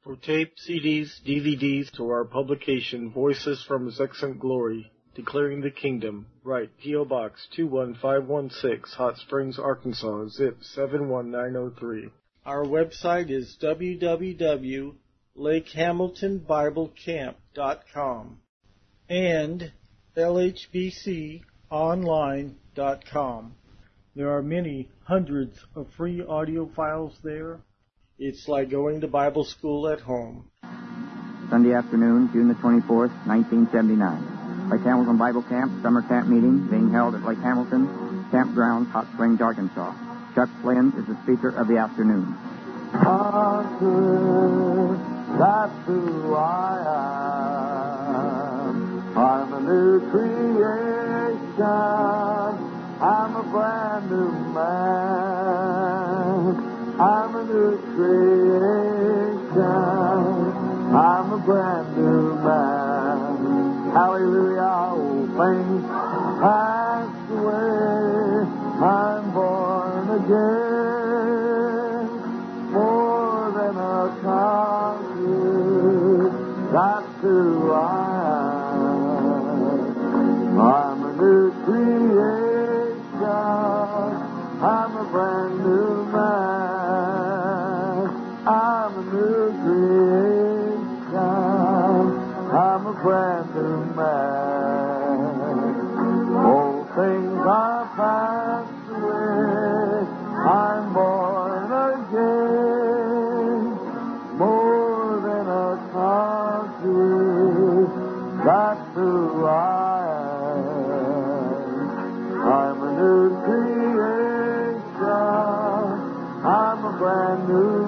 For tape, CDs, DVDs, to our publication, Voices from His Excellent Glory, Declaring the Kingdom, write P.O. Box 21516, Hot Springs, Arkansas, zip 71903. Our website is www.lakehamiltonbiblecamp.com and lhbconline.com. There are many hundreds of free audio files there. It's like going to Bible school at home. Sunday afternoon, June the 24th, 1979. Lake Hamilton Bible Camp, summer camp meeting being held at Lake Hamilton Campgrounds, Hot Springs, Arkansas. Chuck Flynn is the speaker of the afternoon. That's who I am. I'm a new creation. I'm a brand new man. I'm a new creation. I'm a brand new man. Hallelujah, old things passed away. I'm born again. More than a conqueror. That's who I am. I'm a new creation. I'm a brand new man. I'm a new creation. I'm a brand new man. Old things are passed away. I'm born again. More than a conqueror. That's who I am. I'm a new creation. I'm a brand new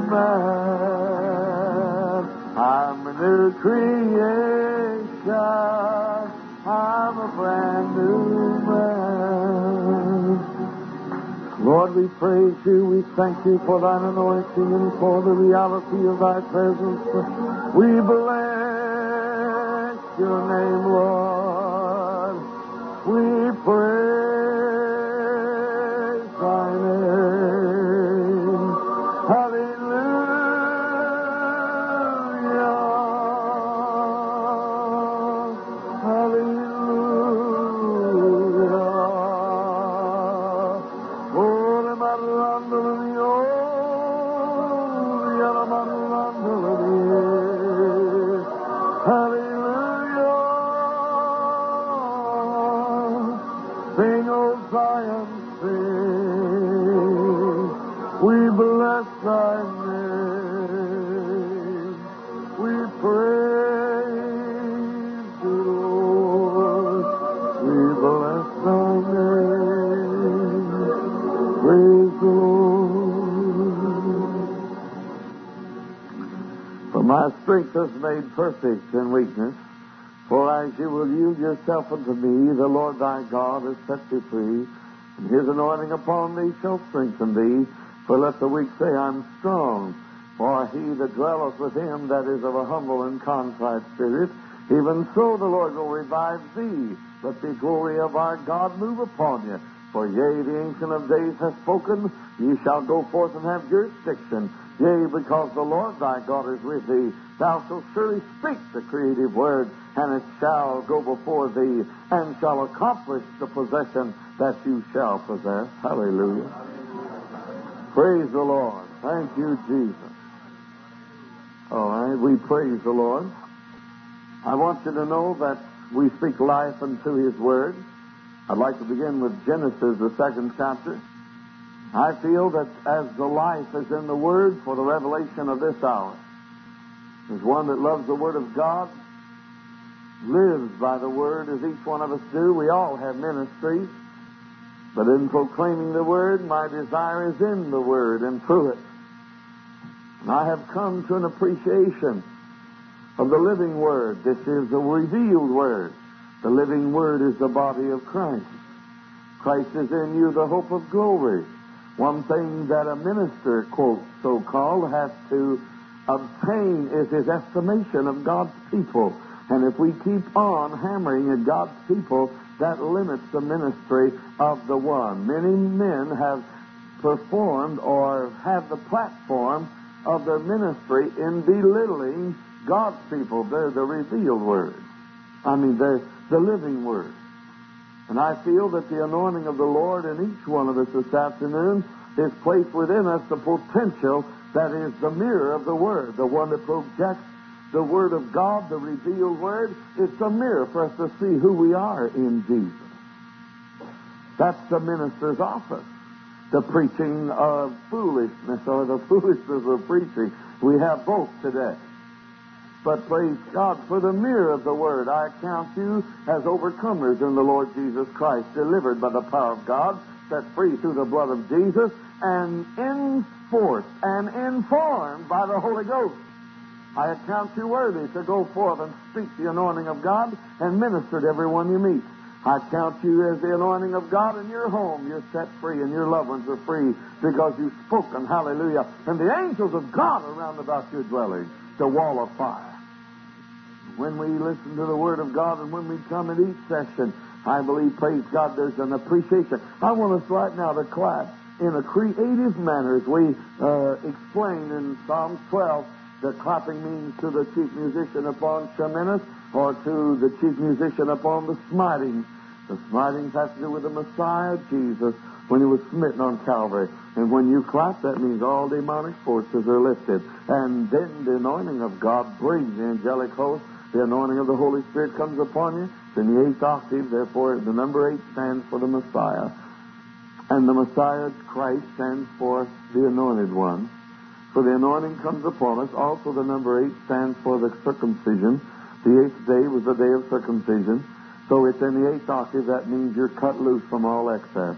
man. I'm a new creation. I'm a brand new man. Lord, we praise you. We thank you for thine anointing and for the reality of thy presence. We bless your name, Lord. We praise thy name. Hallelujah. Hallelujah. Oh, the marandolio, the marandolio. Hallelujah. Sing, O Zion, sing. We bless thy name. We praise the Lord. We bless thy name. Praise the Lord. For my strength is made perfect in weakness. For as you will yield yourself unto me, the Lord thy God has set thee free, and his anointing upon thee shall strengthen thee. For let the weak say, I'm strong. For he that dwelleth with him that is of a humble and contrite spirit, even so the Lord will revive thee. Let the glory of our God move upon you. For yea, the Ancient of Days hath spoken, ye shall go forth and have jurisdiction. Yea, because the Lord thy God is with thee, thou shalt surely speak the creative word, and it shall go before thee, and shall accomplish the possession that you shall possess. Hallelujah. Praise the Lord. Thank you, Jesus. All right, we praise the Lord. I want you to know that we speak life unto his word. I'd like to begin with Genesis, the 2nd chapter. I feel that as the life is in the Word for the revelation of this hour, as one that loves the Word of God, lives by the Word as each one of us do. We all have ministries, but in proclaiming the Word, my desire is in the Word and through it. And I have come to an appreciation of the living Word. This is the revealed Word. The living Word is the body of Christ. Christ is in you, the hope of glory. One thing that a minister, quote, so-called, has to obtain is his estimation of God's people. And if we keep on hammering at God's people, that limits the ministry of the one. Many men have performed or have the platform of their ministry in belittling God's people. They're the revealed Word. They're the living Word. And I feel that the anointing of the Lord in each one of us this afternoon is placed within us the potential that is the mirror of the Word, the one that projects the Word of God, the revealed Word. It's a mirror for us to see who we are in Jesus. That's the minister's office. The preaching of foolishness or the foolishness of preaching. We have both today. But praise God for the mirror of the Word. I count you as overcomers in the Lord Jesus Christ, delivered by the power of God, set free through the blood of Jesus, and enforced and informed by the Holy Ghost. I account you worthy to go forth and speak the anointing of God and minister to everyone you meet. I count you as the anointing of God in your home. You're set free and your loved ones are free because you've spoken. Hallelujah. And the angels of God are round about your dwelling, the wall of fire. When we listen to the Word of God and when we come in each session, I believe, praise God, there's an appreciation. I want us right now to clap in a creative manner as we explain in Psalm 12 that clapping means to the chief musician upon Sheminith or to the chief musician upon the smiting. The smiting has to do with the Messiah, Jesus, when he was smitten on Calvary. And when you clap, that means all demonic forces are lifted. And then the anointing of God brings the angelic host. The anointing of the Holy Spirit comes upon you. It's in the 8th octave. Therefore, the number 8 stands for the Messiah. And the Messiah, Christ, stands for the Anointed One. So the anointing comes upon us. Also, the number 8 stands for the circumcision. The 8th day was the day of circumcision. So it's in the 8th octave. That means you're cut loose from all excess.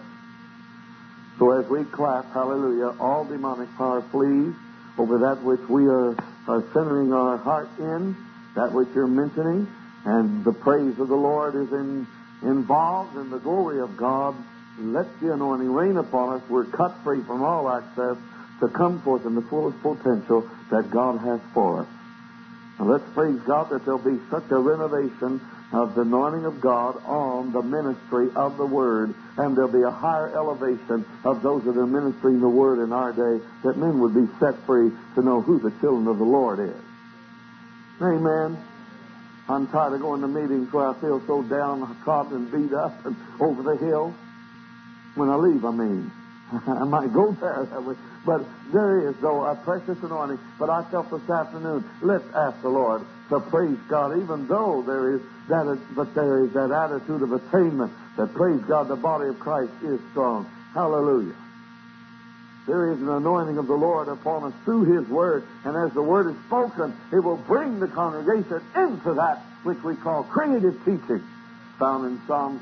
So as we clap, hallelujah, all demonic power flees over that which we are centering our heart in, that which you're mentioning, and the praise of the Lord is involved in the glory of God. Let the anointing rain upon us. We're cut free from all access to come forth in the fullest potential that God has for us. And let's praise God that there'll be such a renovation of the anointing of God on the ministry of the Word, and there'll be a higher elevation of those that are ministering the Word in our day, that men would be set free to know who the children of the Lord is. Amen. I'm tired of going to meetings where I feel so downtrodden and beat up and over the hill. When I leave, I mean. I might go there that way. But there is, though, a precious anointing. But I felt this afternoon, let's ask the Lord to praise God, even though there is that attitude of attainment, that praise God, the body of Christ is strong. Hallelujah. There is an anointing of the Lord upon us through His Word, and as the Word is spoken, it will bring the congregation into that which we call creative teaching, found in Psalm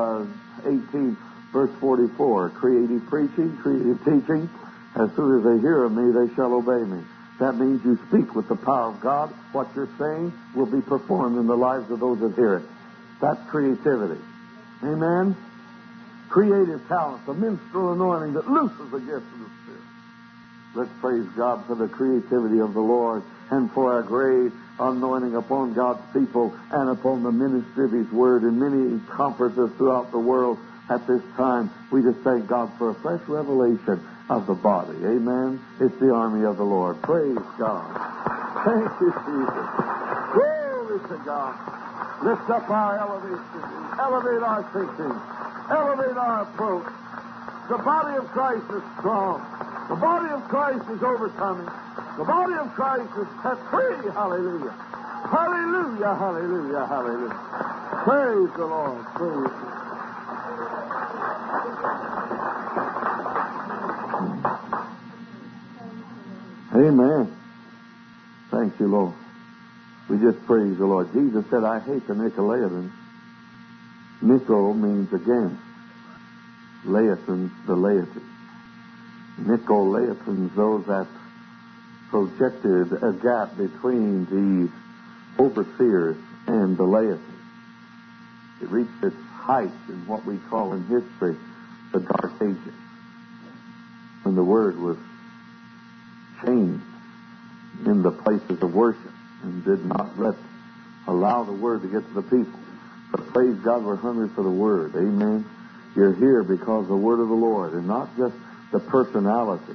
18, verse 44. Creative preaching, creative teaching. As soon as they hear of me, they shall obey me. That means you speak with the power of God. What you're saying will be performed in the lives of those that hear it. That's creativity. Amen? Creative talent, the minstrel anointing that looses the gift of the Spirit. Let's praise God for the creativity of the Lord and for a great anointing upon God's people and upon the ministry of His Word in many conferences throughout the world at this time. We just thank God for a fresh revelation of the body. Amen. It's the army of the Lord. Praise God. Thank you, Jesus. Glory to God. Lift up our elevation. Elevate our thinking. Elevate our approach. The body of Christ is strong. The body of Christ is overcoming. The body of Christ is set free. Hallelujah. Hallelujah, hallelujah, hallelujah. Praise the Lord. Praise the Lord. Amen. Thank you, Lord. We just praise the Lord. Jesus said, I hate the Nicolaitans. Nico means against. Laitans, the laity. Nicolaitans, those that projected a gap between the overseers and the laity. It reached its height in what we call in history the Dark Ages, when the Word was changed in the places of worship and did not allow the Word to get to the people. But praise God, we're hungry for the Word. Amen. You're here because of the Word of the Lord, and not just the personality.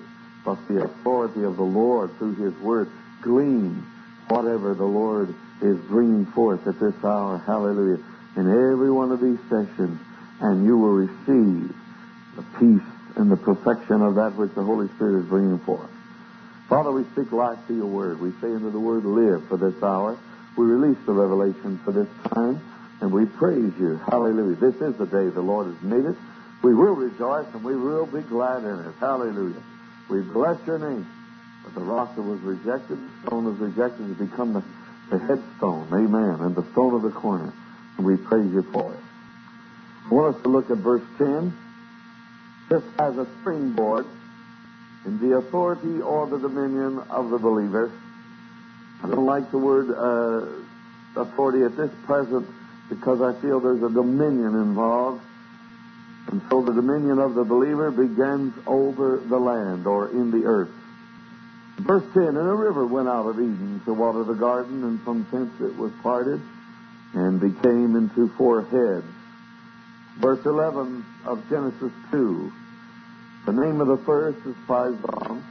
but the authority of the Lord through His Word. Glean whatever the Lord is bringing forth at this hour. Hallelujah. In every one of these sessions, and you will receive the peace and the perfection of that which the Holy Spirit is bringing forth. Father, we speak life to your Word. We say into the Word, live for this hour. We release the revelation for this time, and we praise you. Hallelujah. This is the day the Lord has made it. We will rejoice, and we will be glad in it. Hallelujah. We bless your name. But the rock that was rejected, the stone was rejected, has become the headstone. Amen. And the stone of the corner. And we praise you for it. I want us to look at verse 10. Just as a springboard in the authority or the dominion of the believer. I don't like the word authority at this present because I feel there's a dominion involved. And so the dominion of the believer begins over the land or in the earth. Verse 10, and a river went out of Eden to water the garden, and from thence it was parted and became into 4 heads. Verse 11 of Genesis 2, the name of the first is Pison,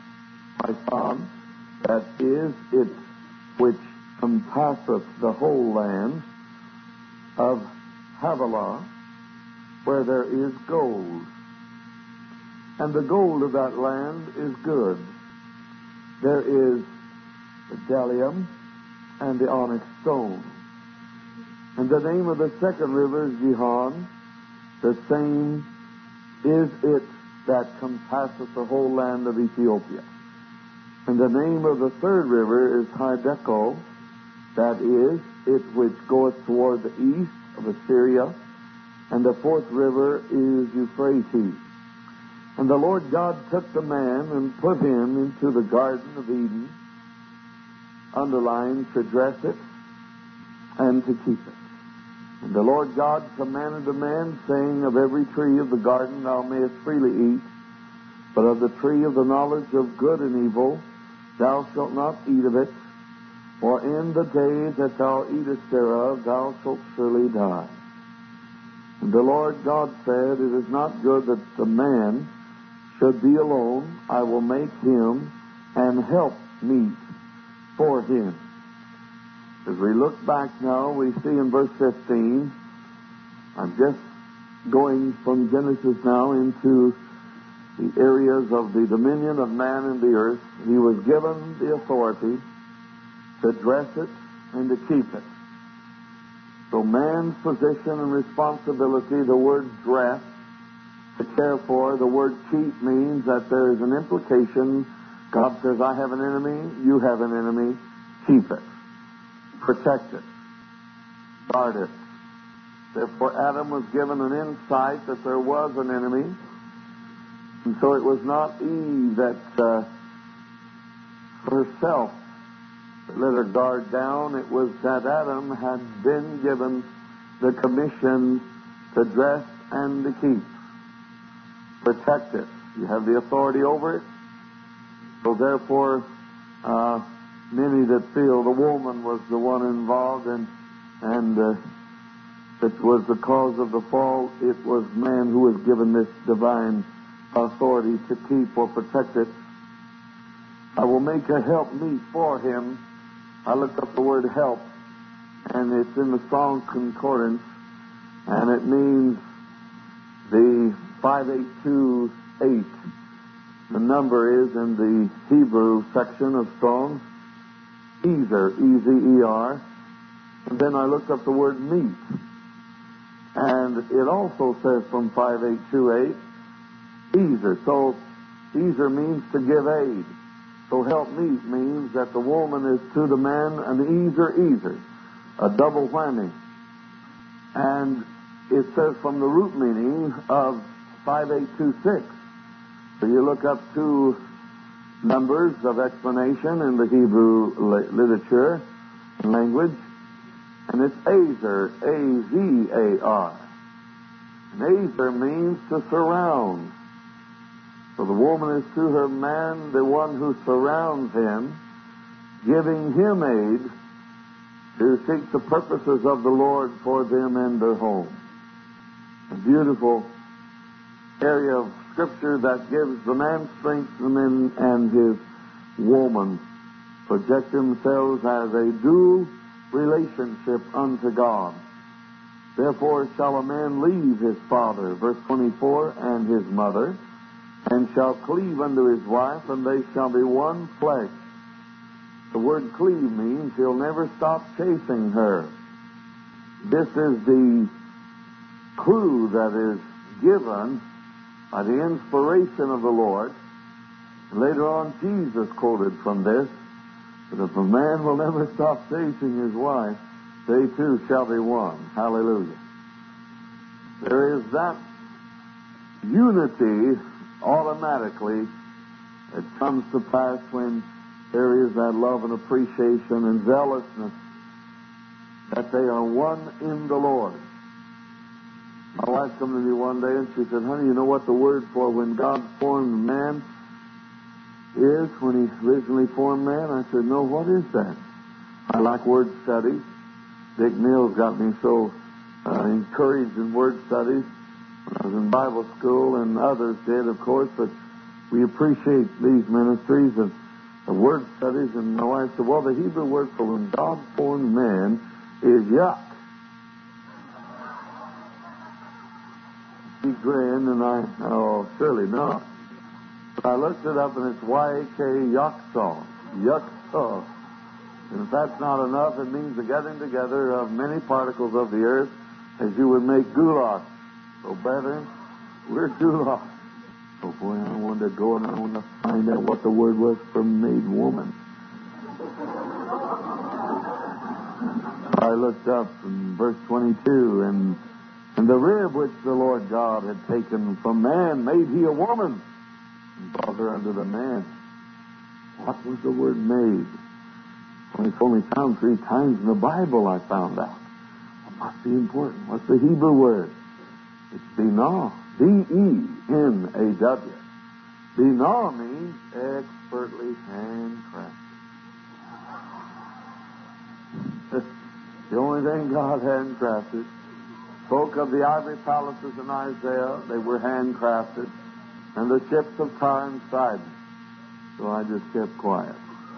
that is it which compasseth the whole land of Havilah, where there is gold. And the gold of that land is good. There is the bdellium and the onyx stone. And the name of the second river is Gihon. The same is it that compasseth the whole land of Ethiopia. And the name of the third river is Hiddekel, that is it which goeth toward the east of Assyria. And the fourth river is Euphrates. And the Lord God took the man and put him into the Garden of Eden, underlined, to dress it and to keep it. And the Lord God commanded the man, saying, of every tree of the garden thou mayest freely eat, but of the tree of the knowledge of good and evil thou shalt not eat of it, for in the day that thou eatest thereof thou shalt surely die. And the Lord God said, it is not good that the man should be alone. I will make him an help meet for him. As we look back now, we see in verse 15, I'm just going from Genesis now into the areas of the dominion of man in the earth. He was given the authority to dress it and to keep it. So man's position and responsibility, the word dress, to care for, the word keep means that there is an implication. God says, I have an enemy, you have an enemy, keep it. Protect it. Guard it. Therefore, Adam was given an insight that there was an enemy. And so it was not Eve that herself let her guard down. It was that Adam had been given the commission to dress and to keep. Protect it. You have the authority over it. So therefore, many that feel the woman was the one involved and it was the cause of the fall. It was man who was given this divine authority to keep or protect it. I will make a help meet for him. I looked up the word help, and it's in the Strong's Concordance, and it means the 5828. The number is in the Hebrew section of Strong's, Ezer, E-Z-E-R. And then I looked up the word meet. And it also says from 5828, Ezer. So Ezer means to give aid. So help meet means that the woman is to the man an Ezer, a double whammy. And it says from the root meaning of 5826. So you look up 2 numbers of explanation in the Hebrew literature and language, and it's Azer, A-Z-A-R. And Azer means to surround. So the woman is to her man, the one who surrounds him, giving him aid to seek the purposes of the Lord for them and their home. A beautiful area of Scripture that gives the man strength and his woman project themselves as a dual relationship unto God. Therefore shall a man leave his father, verse 24, and his mother, and shall cleave unto his wife, and they shall be one flesh. The word cleave means he'll never stop chasing her. This is the clue that is given by the inspiration of the Lord. And later on, Jesus quoted from this, that if a man will never stop chasing his wife, they two shall be one. Hallelujah. There is that unity automatically that comes to pass when there is that love and appreciation and zealousness that they are one in the Lord. My wife came to me one day and she said, honey, you know what the word for when God formed man is, when he originally formed man? I said, no, what is that? I like word studies. Dick Mills got me so encouraged in word studies when I was in Bible school, and others did, of course, but we appreciate these ministries of word studies. And my wife said, well, the Hebrew word for when God formed man is yuck. He grinned, and oh, surely not. But I looked it up, and it's Y-A-K, yuck sauce. Yuck sauce. And if that's not enough, it means the gathering together of many particles of the earth as you would make goulash. So, brethren, we're goulash. Oh, boy, I wanted to go and I wanted to find out what the word was for made woman. I looked up in verse 22, and the rib which the Lord God had taken from man made he a woman, and brought her unto the man. What was the word made? Well, it's only found 3 times in the Bible, I found out. What must be important? What's the Hebrew word? It's binah. B-E-N-A-W. Binah means expertly handcrafted. The only thing God handcrafted. Spoke of the ivory palaces in Isaiah. They were handcrafted. And the ships of Tyre and Sidon. So I just kept quiet.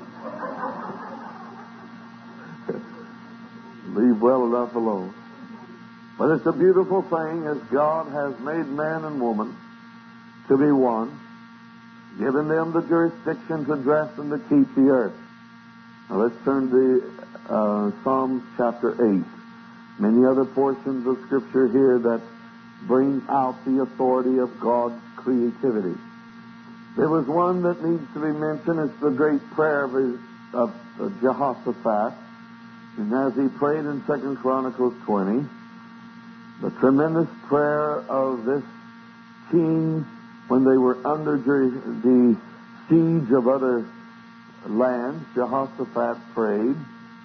Leave well enough alone. But it's a beautiful thing as God has made man and woman to be one, given them the jurisdiction to dress and to keep the earth. Now let's turn to Psalms chapter 8. Many other portions of Scripture here that bring out the authority of God's creativity. There was one that needs to be mentioned. It's the great prayer of Jehoshaphat. And as he prayed in 2 Chronicles 20, the tremendous prayer of this king when they were under the siege of other lands, Jehoshaphat prayed.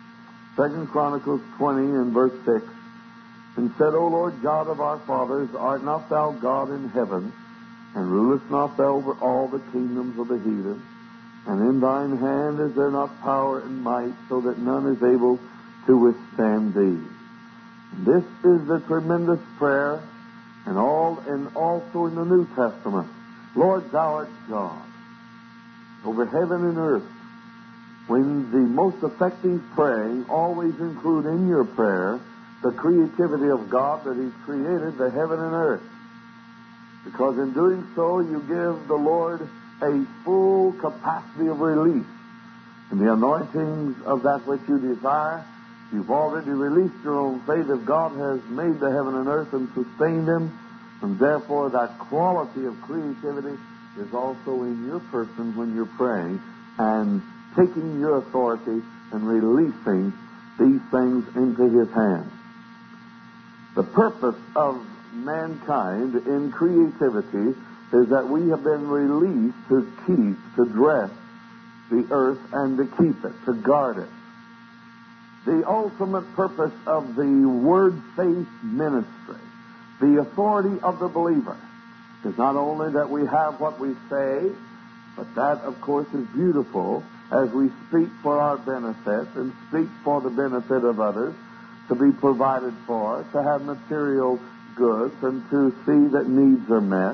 2 Chronicles 20 and verse 6, and said, O Lord God of our fathers, art not thou God in heaven, and rulest not thou over all the kingdoms of the heathen? And in thine hand is there not power and might, so that none is able to withstand thee? This is the tremendous prayer, and also in the New Testament. Lord, thou art God over heaven and earth. When the most effective praying always include in your prayer the creativity of God, that He's created the heaven and earth. Because in doing so, you give the Lord a full capacity of release. And the anointings of that which you desire, you've already released your own faith. If God has made the heaven and earth and sustained them, and therefore that quality of creativity is also in your person when you're praying and taking your authority and releasing these things into His hands. The purpose of mankind in creativity is that we have been released to keep, to dress the earth and to keep it, to guard it. The ultimate purpose of the word-faith ministry, the authority of the believer, is not only that we have what we say, but that, of course, is beautiful as we speak for our benefit and speak for the benefit of others, to be provided for, to have material goods, and to see that needs are met,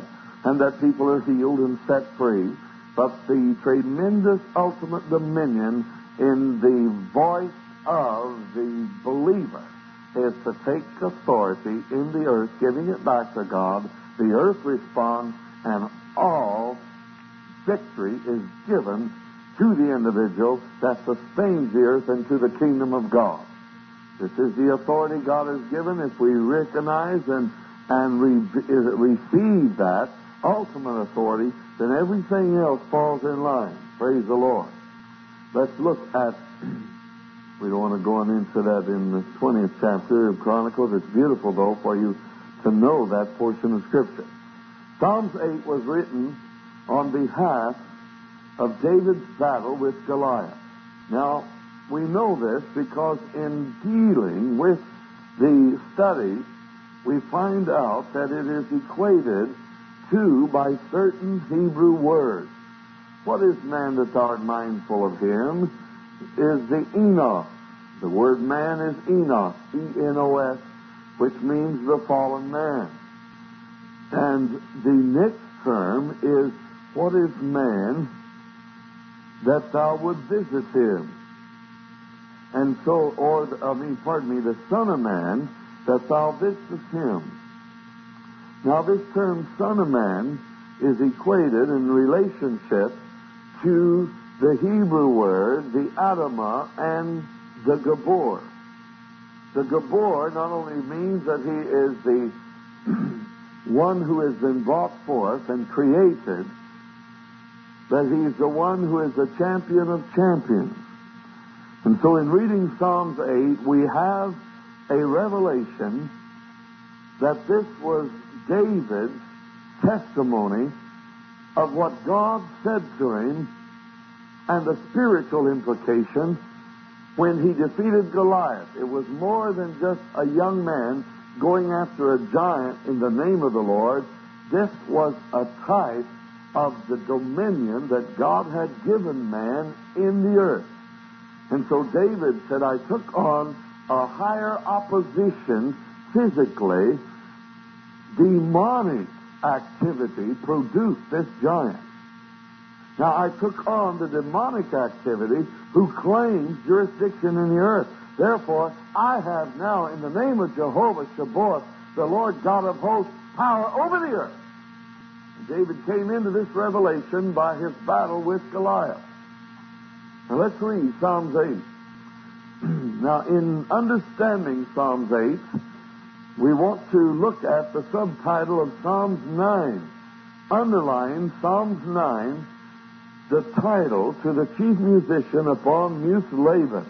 and that people are healed and set free, but the tremendous ultimate dominion in the voice of the believer is to take authority in the earth, giving it back to God. The earth responds, and all victory is given to the individual that sustains the earth into the kingdom of God. This is the authority God has given. If we recognize and receive that ultimate authority, then everything else falls in line. Praise the Lord. Let's look at, we don't want to go on into that in the 20th chapter of Chronicles. It's beautiful, though, for you to know that portion of Scripture. Psalms 8 was written on behalf of David's battle with Goliath. Now, we know this because in dealing with the study, we find out that it is equated to by certain Hebrew words. What is man that thou art mindful of him? Is the Enoch. The word man is Enoch, E-N-O-S, which means the fallen man. And the next term is, what is man that thou would visit him? And so, the Son of Man, that thou visitest him. Now, this term, Son of Man, is equated in relationship to the Hebrew word, the Adamah, and the Gabor. The Gabor not only means that he is the one who has been brought forth and created, but he's the one who is the champion of champions. And so in reading Psalms 8, we have a revelation that this was David's testimony of what God said to him and the spiritual implication when he defeated Goliath. It was more than just a young man going after a giant in the name of the Lord. This was a type of the dominion that God had given man in the earth. And so David said, I took on a higher opposition physically. Demonic activity produced this giant. Now, I took on the demonic activity who claims jurisdiction in the earth. Therefore, I have now, in the name of Jehovah Shabbaoth, the Lord God of hosts, power over the earth. And David came into this revelation by his battle with Goliath. Now, let's read Psalms 8. Now, in understanding Psalms 8, we want to look at the subtitle of Psalms 9. Underline Psalms 9, the title to the chief musician upon Muthlabben,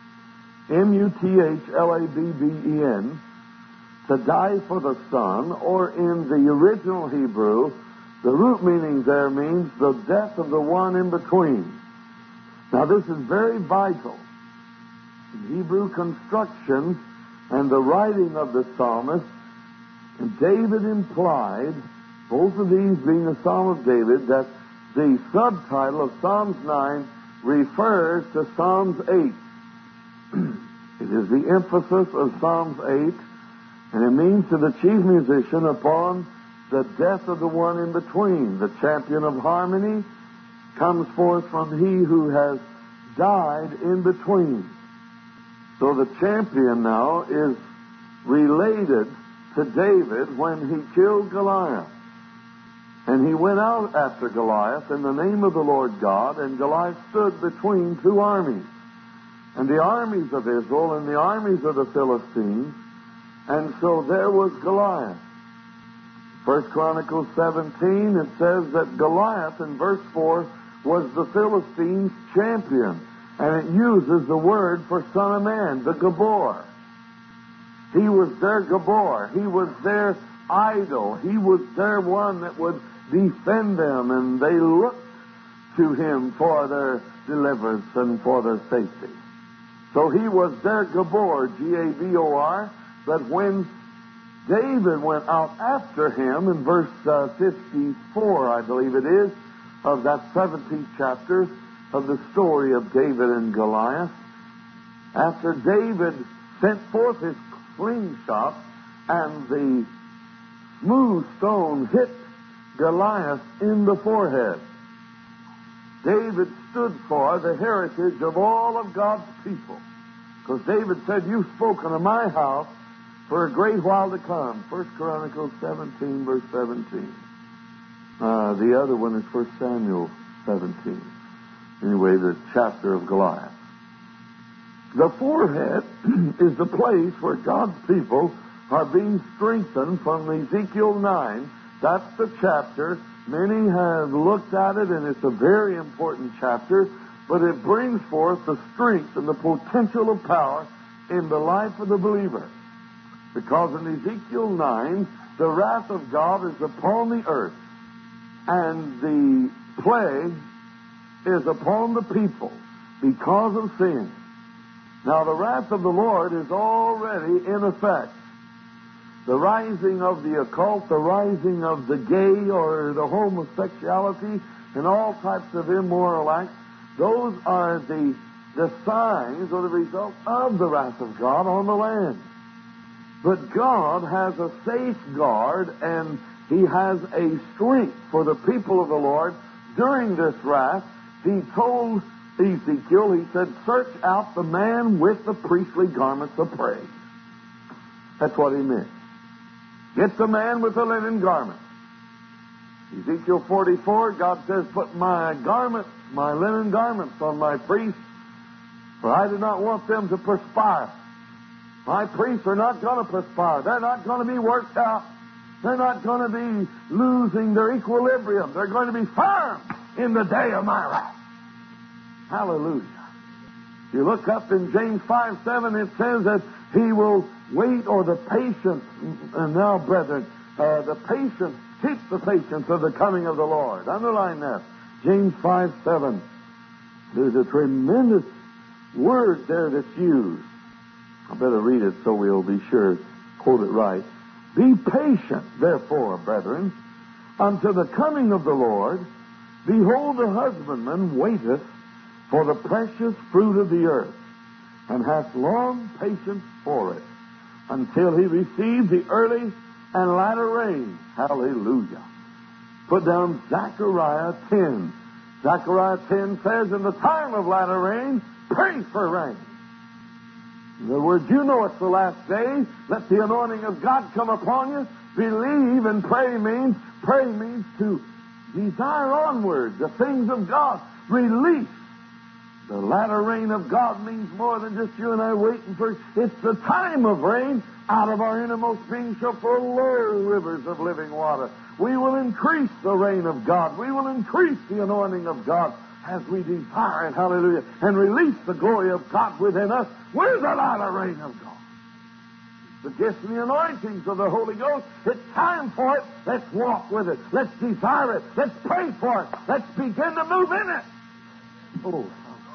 M-U-T-H-L-A-B-B-E-N, to die for the son, or in the original Hebrew, the root meaning there means the death of the one in between. Now, this is very vital. In Hebrew construction and the writing of the psalmist, and David implied, both of these being a Psalm of David, that the subtitle of Psalms 9 refers to Psalms 8. It is the emphasis of Psalms 8, and it means to the chief musician upon the death of the one in between. The champion of harmony comes forth from he who has died in between. So the champion now is related to David when he killed Goliath. And he went out after Goliath in the name of the Lord God, and Goliath stood between two armies. And the armies of Israel and the armies of the Philistines. And so there was Goliath. 1 Chronicles 17, it says that Goliath, in verse 4, was the Philistines' champion. And it uses the word for Son of Man, the Gabor. He was their Gabor. He was their idol. He was their one that would defend them, and they looked to him for their deliverance and for their safety. So he was their Gabor, G-A-B-O-R, but when David went out after him in verse 54, I believe it is, of that 17th chapter of the story of David and Goliath, after David sent forth his slingshot and the smooth stone hit Goliath in the forehead. David stood for the heritage of all of God's people. Because David said, you've spoken of my house for a great while to come. 1 Chronicles 17, verse 17. The other one is 1 Samuel 17. Anyway, the chapter of Goliath. The forehead is the place where God's people are being strengthened from Ezekiel 9. That's the chapter. Many have looked at it, and it's a very important chapter, but it brings forth the strength and the potential of power in the life of the believer. Because in Ezekiel 9, the wrath of God is upon the earth, and the plague is upon the people because of sin. Now, the wrath of the Lord is already in effect. The rising of the occult, the rising of the gay or the homosexuality, and all types of immoral acts, those are the signs or the result of the wrath of God on the land. But God has a safeguard, and He has a strength for the people of the Lord during this wrath. He told Ezekiel, He said, search out the man with the priestly garments of praise. That's what He meant. Get the man with the linen garment. Ezekiel 44, God says, put my garments, my linen garments on my priests, for I do not want them to perspire. My priests are not going to perspire. They're not going to be worked out. They're not going to be losing their equilibrium. They're going to be firm in the day of my wrath. Hallelujah. If you look up in James 5:7, it says that He will wait, or the patience, and now, brethren, the patience, keep the patience of the coming of the Lord. Underline that. James 5:7. There's a tremendous word there that's used. I better read it so we'll be sure to quote it right. Be patient, therefore, brethren, unto the coming of the Lord. Behold, the husbandman waiteth for the precious fruit of the earth, and hath long patience for it, until he receive the early and latter rain. Hallelujah. Put down Zechariah 10. Zechariah 10 says, in the time of latter rain, pray for rain. In other words, you know it's the last day. Let the anointing of God come upon you. Believe and pray means to desire onward the things of God. Release. The latter rain of God means more than just you and I waiting for it. It's the time of rain. Out of our innermost being shall flow rivers of living water. We will increase the rain of God. We will increase the anointing of God as we desire it, hallelujah, and release the glory of God within us. We're the latter rain of God. The gifts and the anointings of the Holy Ghost. It's time for it. Let's walk with it. Let's desire it. Let's pray for it. Let's begin to move in it. Oh,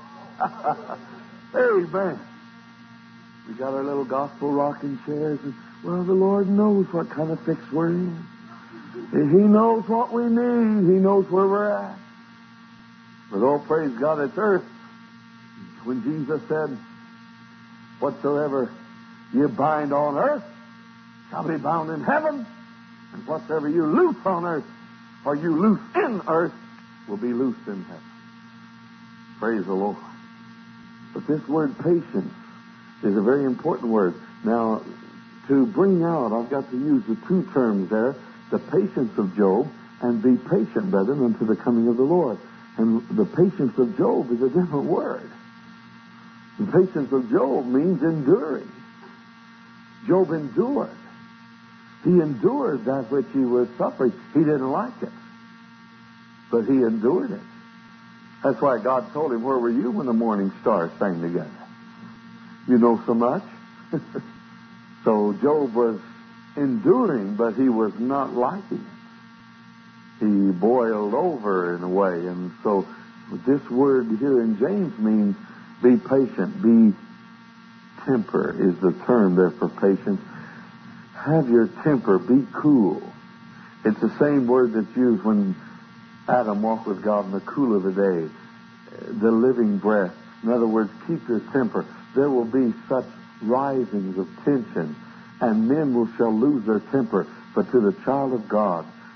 amen. We got our little gospel rocking chairs, and, well, the Lord knows what kind of fix we're in. He knows what we need. He knows where we're at. But oh, praise God, it's earth. When Jesus said, whatsoever you bind on earth shall be bound in heaven, and whatsoever you loose on earth, or you loose in earth, will be loosed in heaven. Praise the Lord. But this word patience is a very important word. Now, to bring out, I've got to use the two terms there, the patience of Job, and be patient, brethren, unto the coming of the Lord. And the patience of Job is a different word. The patience of Job means enduring. Job endured. He endured that which he was suffering. He didn't like it, but he endured it. That's why God told him, where were you when the morning stars sang together? You know so much. So Job was enduring, but he was not liking it. He boiled over in a way. And so this word here in James means be patient. Be temper is the term there for patience. Have your temper. Be cool. It's the same word that's used when Adam walked with God in the cool of the day. The living breath. In other words, keep your temper. There will be such risings of tension, and men shall lose their temper. But to the child of God,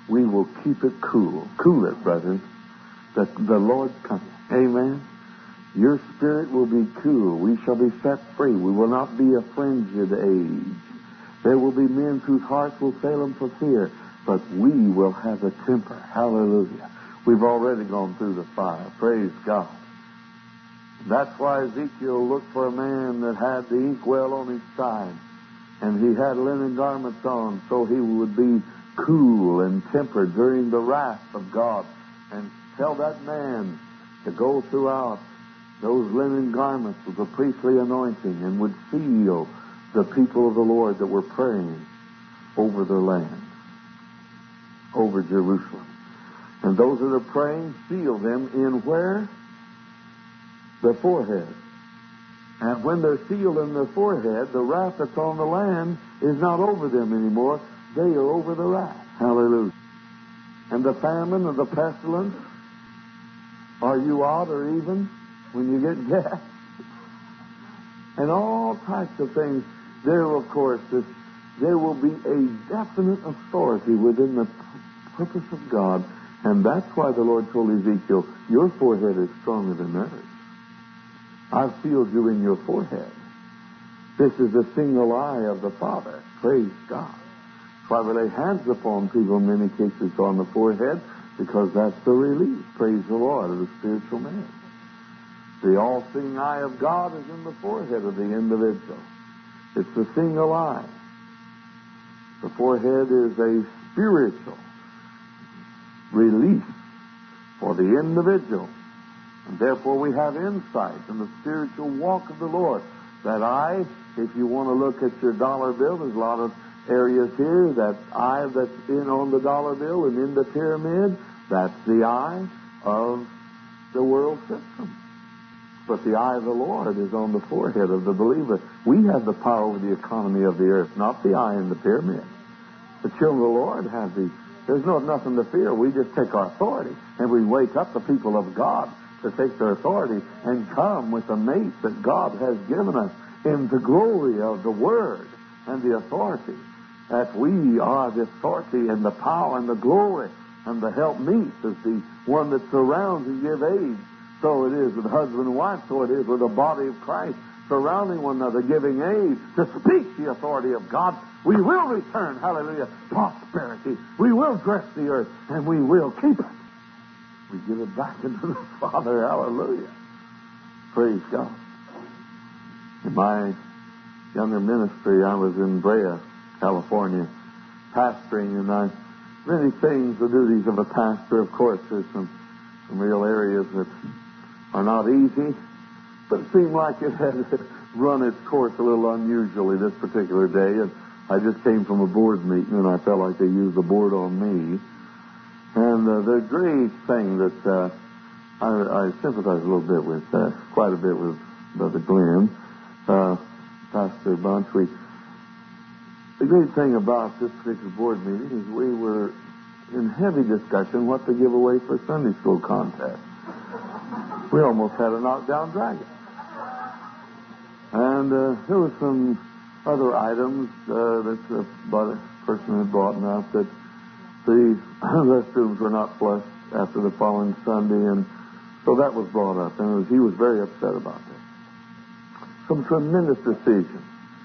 we will keep it cool. Cool it, brothers. The Lord coming. Amen. Your spirit will be cool. We shall be set free. We will not be a fringed age. There will be men whose hearts will fail them for fear, but we will have a temper. Hallelujah. We've already gone through the fire. Praise God. That's why Ezekiel looked for a man that had the inkwell on his side, and he had linen garments on, so he would be cool and tempered during the wrath of God. And tell that man to go throughout those linen garments with the priestly anointing and would seal the people of the Lord that were praying over their land, over Jerusalem. And those that are praying, seal them in where? The forehead. And when they're sealed in their forehead, the wrath that's on the land is not over them anymore. They are over the wrath. Hallelujah. And the famine and the pestilence, are you odd or even when you get gas? And all types of things. There, of course, there will be a definite authority within the purpose of God. And that's why the Lord told Ezekiel, your forehead is stronger than theirs. I've sealed you in your forehead. This is the single eye of the Father. Praise God. That's why we lay hands upon people in many cases on the forehead, because that's the release, praise the Lord, of the spiritual man. The all-seeing eye of God is in the forehead of the individual. It's the single eye. The forehead is a spiritual release for the individual. And therefore we have insight in the spiritual walk of the Lord. That eye, if you want to look at your dollar bill, there's a lot of areas here. That eye that's in on the dollar bill and in the pyramid, that's the eye of the world system. But the eye of the Lord is on the forehead of the believer. We have the power over the economy of the earth, not the eye in the pyramid. The children of the Lord have these. There's nothing to fear. We just take our authority, and we wake up the people of God to take their authority and come with the mate that God has given us in the glory of the Word and the authority. That we are the authority and the power and the glory and the helpmeet is the one that surrounds and gives aid. So it is with husband and wife, so it is with the body of Christ, surrounding one another, giving aid to speak the authority of God. We will return, hallelujah, prosperity. We will dress the earth, and we will keep it. We give it back into the Father, hallelujah. Praise God. In my younger ministry, I was in Brea, California, pastoring, and many things, the duties of a pastor. Of course, there's some real areas that are not easy, but it seemed like it had run its course a little unusually this particular day, and I just came from a board meeting, and I felt like they used the board on me. And the great thing that I sympathize a little bit with, quite a bit with Brother Glenn, Pastor Bunch. The great thing about this particular board meeting is we were in heavy discussion what to give away for Sunday school contest. We almost had a knockdown dragon. And there were some other items that the person had brought up, that the restrooms were not flushed after the following Sunday, and so that was brought up, and he was very upset about that. Some tremendous decisions.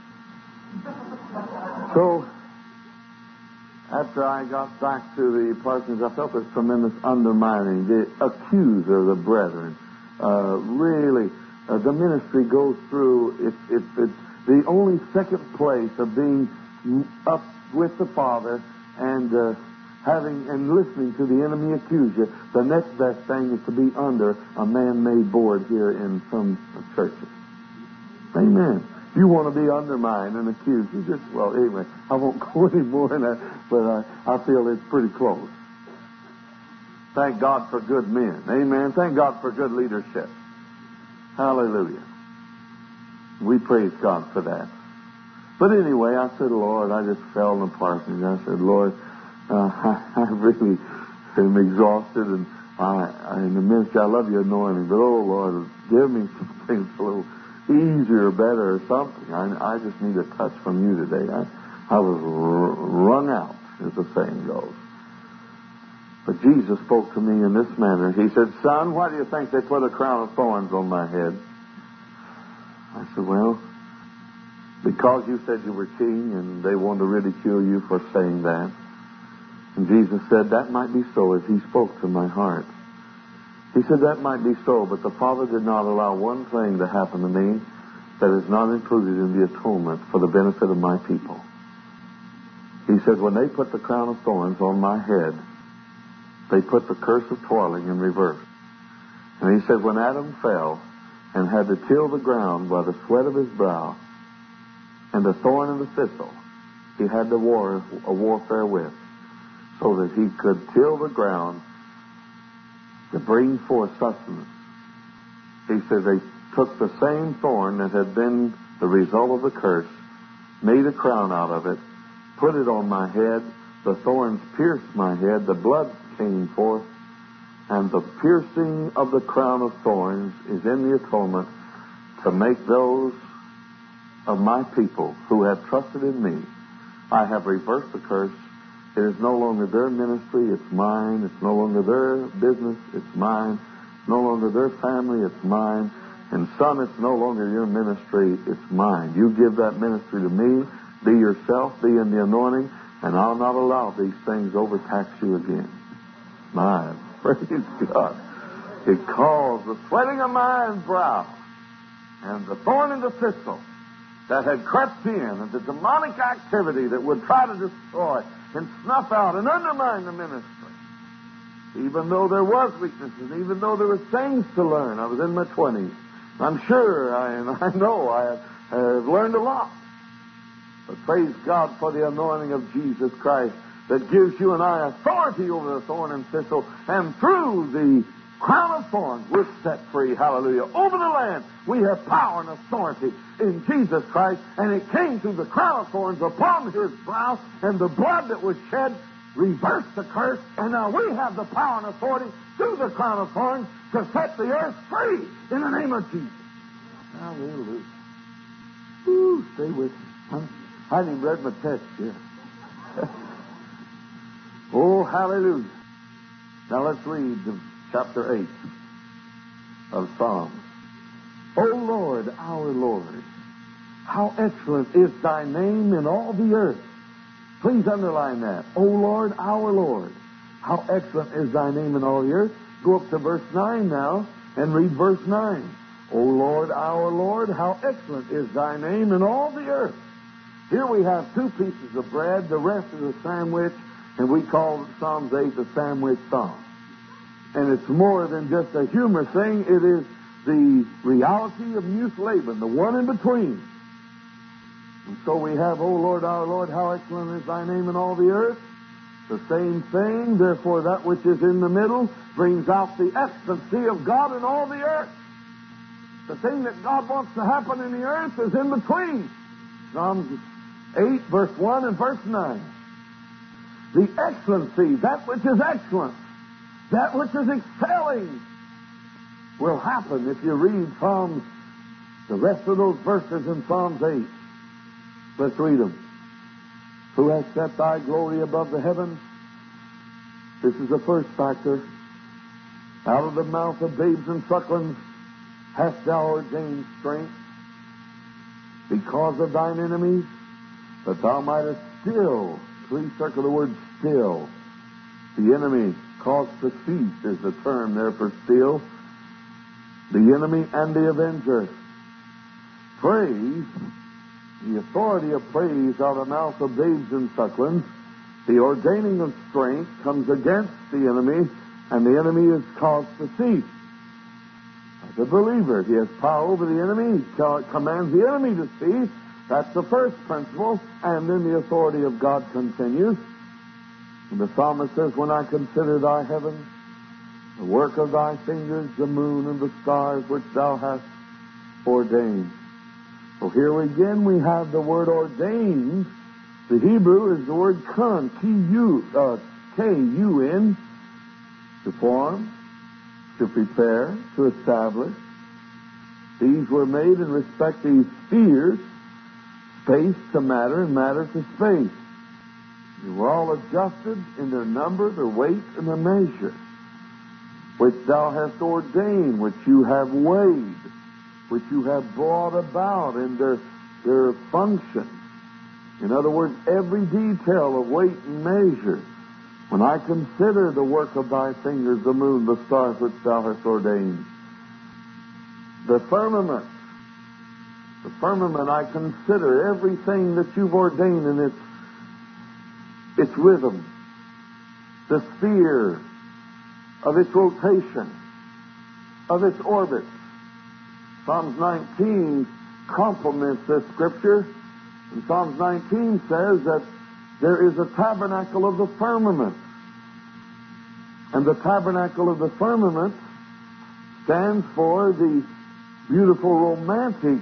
So, after I got back to the parsonage, I felt this tremendous undermining. The accuser of the brethren. Really, the ministry goes through, it's the only second place of being up with the Father and having and listening to the enemy accuse you. The next best thing is to be under a man-made board here in some churches. Amen. You want to be undermined and accused. You just, well, anyway, I won't go any more in that, but I feel it's pretty close. Thank God for good men. Amen. Thank God for good leadership. Hallelujah. We praise God for that. But anyway, I said, Lord, I just fell in the parsonage. I said, Lord, I really am exhausted, and in the ministry, I love your anointing, but oh, Lord, give me some things a little easier, better, or something. I just need a touch from you today. I was wrung out, as the saying goes. But Jesus spoke to me in this manner. He said, "Son, why do you think they put a crown of thorns on my head?" I said, "Well, because you said you were king and they wanted to ridicule you for saying that." And Jesus said, "That might be so," as he spoke to my heart. He said, "That might be so, but the Father did not allow one thing to happen to me that is not included in the atonement for the benefit of my people." He said, "When they put the crown of thorns on my head, they put the curse of toiling in reverse." And he said, when Adam fell and had to till the ground by the sweat of his brow, and the thorn and the thistle he had to warfare with, so that he could till the ground to bring forth sustenance. He said they took the same thorn that had been the result of the curse, made a crown out of it, put it on my head. The thorns pierced my head, the blood came forth, and the piercing of the crown of thorns is in the atonement to make those of my people who have trusted in me. I have reversed the curse. It is no longer their ministry, it's mine. It's no longer their business, it's mine. It's no longer their family, it's mine. And son, it's no longer your ministry, it's mine. You give that ministry to me, be yourself, be in the anointing, and I'll not allow these things overtax you again. My, praise God. Because the sweating of my brow and the thorn and the thistle that had crept in, and the demonic activity that would try to destroy and snuff out and undermine the ministry, even though there was weaknesses, even though there were things to learn. I was in my 20s. I'm sure, I know I have learned a lot. But praise God for the anointing of Jesus Christ that gives you and I authority over the thorn and thistle, and through the crown of thorns we're set free. Hallelujah. Over the land we have power and authority in Jesus Christ, and it came through the crown of thorns upon his brow, and the blood that was shed reversed the curse, and now we have the power and authority through the crown of thorns to set the earth free in the name of Jesus. Hallelujah. Ooh, stay with me. I haven't even read my text yet. Oh, hallelujah. Now let's read chapter 8 of Psalms. O Lord, our Lord, how excellent is thy name in all the earth. Please underline that. O Lord, our Lord, how excellent is thy name in all the earth. Go up to verse 9 now and read verse 9. O Lord, our Lord, how excellent is thy name in all the earth. Here we have two pieces of bread. The rest is a sandwich, and we call Psalms 8 the sandwich psalm. And it's more than just a humor thing. It is the reality of Muse Laban, the one in between. And so we have, O Lord, our Lord, how excellent is thy name in all the earth. The same thing, therefore that which is in the middle brings out the excellency of God in all the earth. The thing that God wants to happen in the earth is in between. Psalms 8, verse 1 and verse 9. The excellency, that which is excellent, that which is excelling, will happen if you read Psalms, the rest of those verses in Psalms 8. Let's read them. Who has set thy glory above the heavens? This is the first factor. Out of the mouth of babes and sucklings hast thou ordained strength because of thine enemies, that thou mightest still, please circle the word still. The enemy caused to cease is the term there for still. The enemy and the avenger. Praise, the authority of praise out of the mouth of babes and sucklings. The ordaining of strength comes against the enemy, and the enemy is caused to cease. As a believer, he has power over the enemy. He commands the enemy to cease. That's the first principle. And then the authority of God continues. And the psalmist says, when I consider thy heavens, the work of thy fingers, the moon and the stars which thou hast ordained. So here again we have the word ordained. The Hebrew is the word kun, K-U-N, to form, to prepare, to establish. These were made in respect to these spheres, space to matter and matter to space. They were all adjusted in their number, their weight, and their measure, which thou hast ordained, which you have weighed, which you have brought about in their function. In other words, every detail of weight and measure. When I consider the work of thy fingers, the moon, the stars which thou hast ordained, the firmament, I consider everything that you've ordained in its rhythm, the sphere of its rotation, of its orbit. Psalms 19 complements this scripture. And Psalms 19 says that there is a tabernacle of the firmament. And the tabernacle of the firmament stands for the beautiful romantic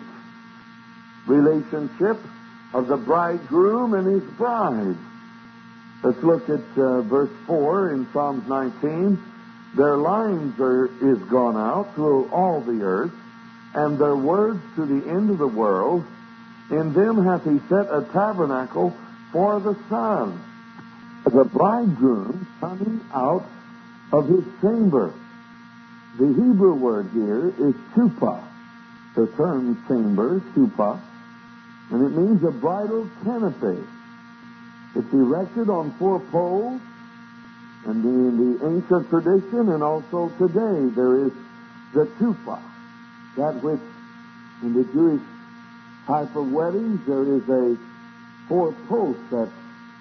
relationship of the bridegroom and his bride. Let's look at verse 4 in Psalms 19. Their lines is gone out through all the earth, and their words to the end of the world. In them hath he set a tabernacle for the sun. The bridegroom coming out of his chamber. The Hebrew word here is chuppah. The term chamber, chuppah, and it means a bridal canopy. It's erected on 4 poles, and in the ancient tradition and also today there is the chuppah, that which in the Jewish type of weddings there is a 4 posts that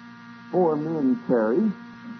4 men carry,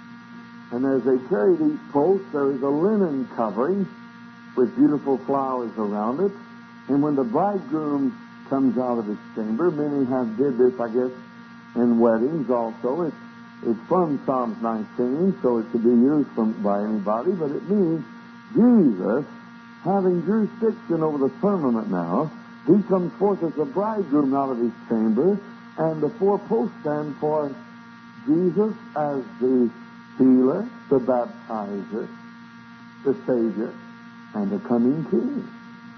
and as they carry each post there is a linen covering with beautiful flowers around it. And when the bridegroom comes out of his chamber, many have did this, I guess, in weddings also. It's from Psalms 19, so it could be used by anybody, but it means Jesus having jurisdiction over the firmament now. He comes forth as the bridegroom out of his chamber, and the 4 posts stand for Jesus as the healer, the baptizer, the Savior, and the coming King.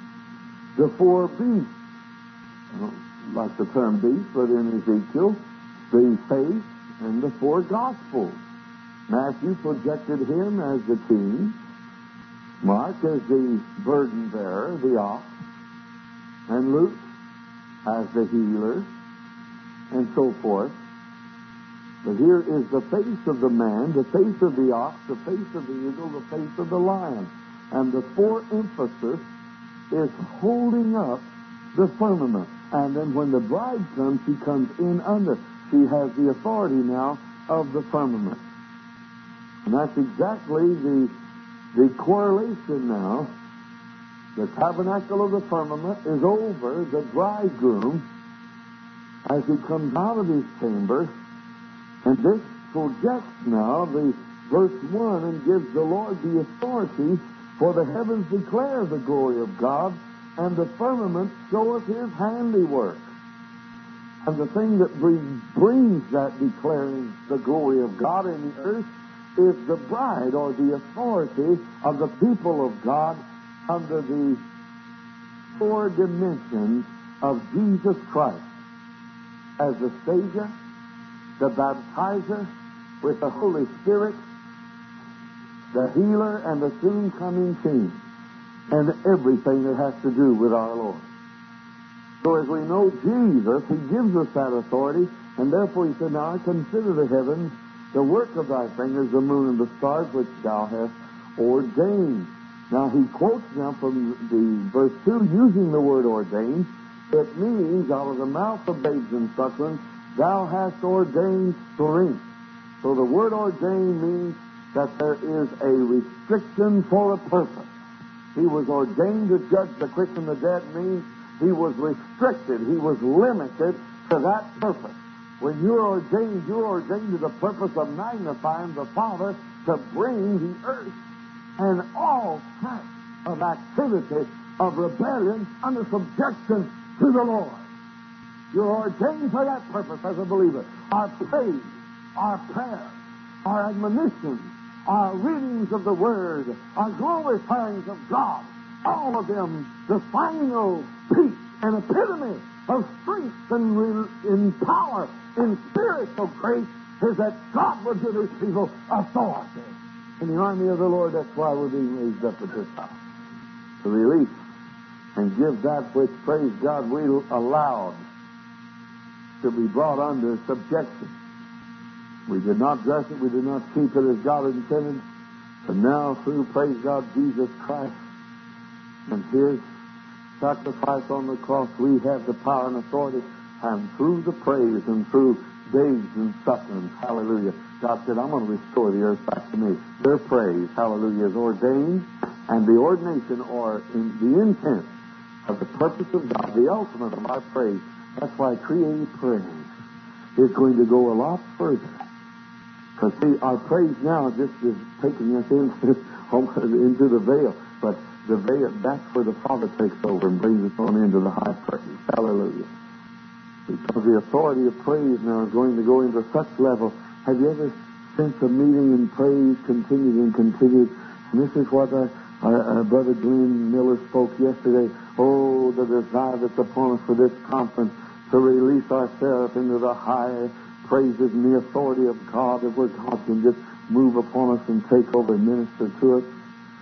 The 4 beasts, I don't like the term beast, but in Ezekiel, the faith and the 4 gospels. Matthew projected him as the king, Mark as the burden bearer, the ox, and Luke as the healer, and so forth. But here is the face of the man, the face of the ox, the face of the eagle, the face of the lion. And the 4 emphasis is holding up the firmament. And then when the bride comes, she comes in under. She has the authority now of the firmament. And that's exactly the correlation now. The tabernacle of the firmament is over the bridegroom as he comes out of his chamber. And this projects now the verse 1 and gives the Lord the authority, for the heavens declare the glory of God, and the firmament showeth his handiwork. And the thing that brings that declaring the glory of God in the earth is the bride, or the authority of the people of God under the 4 dimensions of Jesus Christ as the Savior, the baptizer with the Holy Spirit, the healer, and the soon coming King, and everything that has to do with our Lord. So as we know Jesus, he gives us that authority, and therefore he said, now I consider the heavens, the work of thy fingers, the moon and the stars, which thou hast ordained. Now he quotes now from the verse 2, using the word ordained. It means, out of the mouth of babes and sucklings, thou hast ordained strength. So the word ordained means that there is a restriction for a purpose. He was ordained to judge the quick and the dead means he was restricted. He was limited to that purpose. When you're ordained to the purpose of magnifying the Father to bring the earth and all types of activity of rebellion under subjection to the Lord. You're ordained for that purpose as a believer. Our praise, our prayer, our admonitions, our readings of the Word, our glorifyings of God, all of them the final peak and epitome of strength and in power, in spiritual grace is that God would give His people authority. In the army of the Lord, that's why we're being raised up at this hour. To release and give that which, praise God, we allowed to be brought under subjection. We did not dress it, we did not keep it as God intended, but now through, praise God, Jesus Christ and His sacrifice on the cross, we have the power and authority, and through the praise and through days and sufferings, hallelujah, God said, I'm going to restore the earth back to me. Their praise, hallelujah, is ordained, and the ordination or in the intent of the purpose of God, the ultimate of our praise, that's why creative praise is going to go a lot further. Because, see, our praise now just is taking us into the veil. But the veil, that's where the Father takes over and brings us on into the high praise. Hallelujah. Because the authority of praise now is going to go into such level. Have you ever sensed a meeting in praise continued and continued? And this is what our Brother Glenn Miller spoke yesterday. Oh, the desire that's upon us for this conference to release ourselves into the high praises and the authority of God, that where God can just move upon us and take over and minister to us.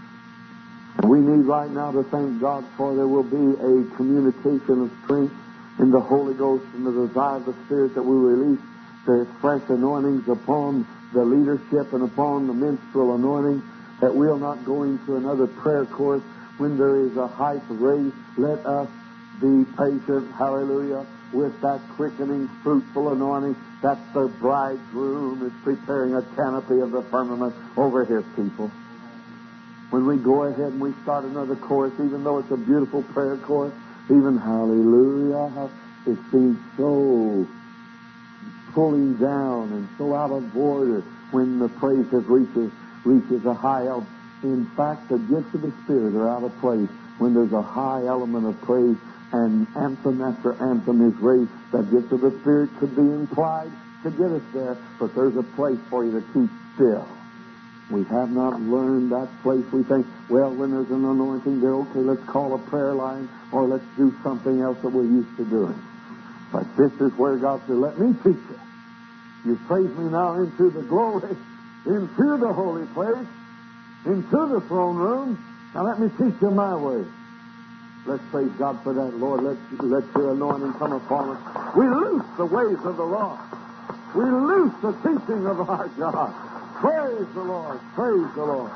And we need right now to thank God for there will be a communication of strength in the Holy Ghost and the desire of the Spirit that we release the fresh anointings upon the leadership and upon the minstrel anointing, that we'll not go into another prayer course when there is a height raised. Let us be patient, hallelujah, with that quickening, fruitful anointing. That's the bridegroom is preparing a canopy of the firmament over His people. When we go ahead and we start another course, even though it's a beautiful prayer course, even hallelujah, it seems so pulling down and so out of order when the praise reaches a high element. In fact, the gifts of the Spirit are out of place when there's a high element of praise, and anthem after anthem is raised. The gift of the Spirit could be implied to get us there, but there's a place for you to keep still. We have not learned that place. We think, well, when there's an anointing there, okay, let's call a prayer line, or let's do something else that we're used to doing. But this is where God said, let me teach you. You praise me now into the glory, into the holy place, into the throne room. Now let me teach you my way. Let's praise God for that, Lord. Let your anointing come upon us. We loose the ways of the Lord. We loose the teaching of our God. Praise the Lord. Praise the Lord.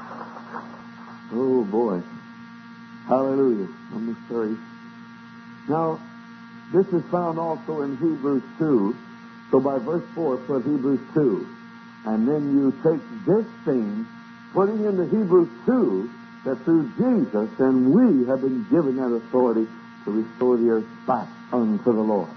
Oh, boy. Hallelujah. Number 30. Now, this is found also in Hebrews 2. So by verse 4, put Hebrews 2. And then you take this thing, putting into Hebrews 2, that through Jesus, and we have been given that authority to restore the earth back unto the Lord.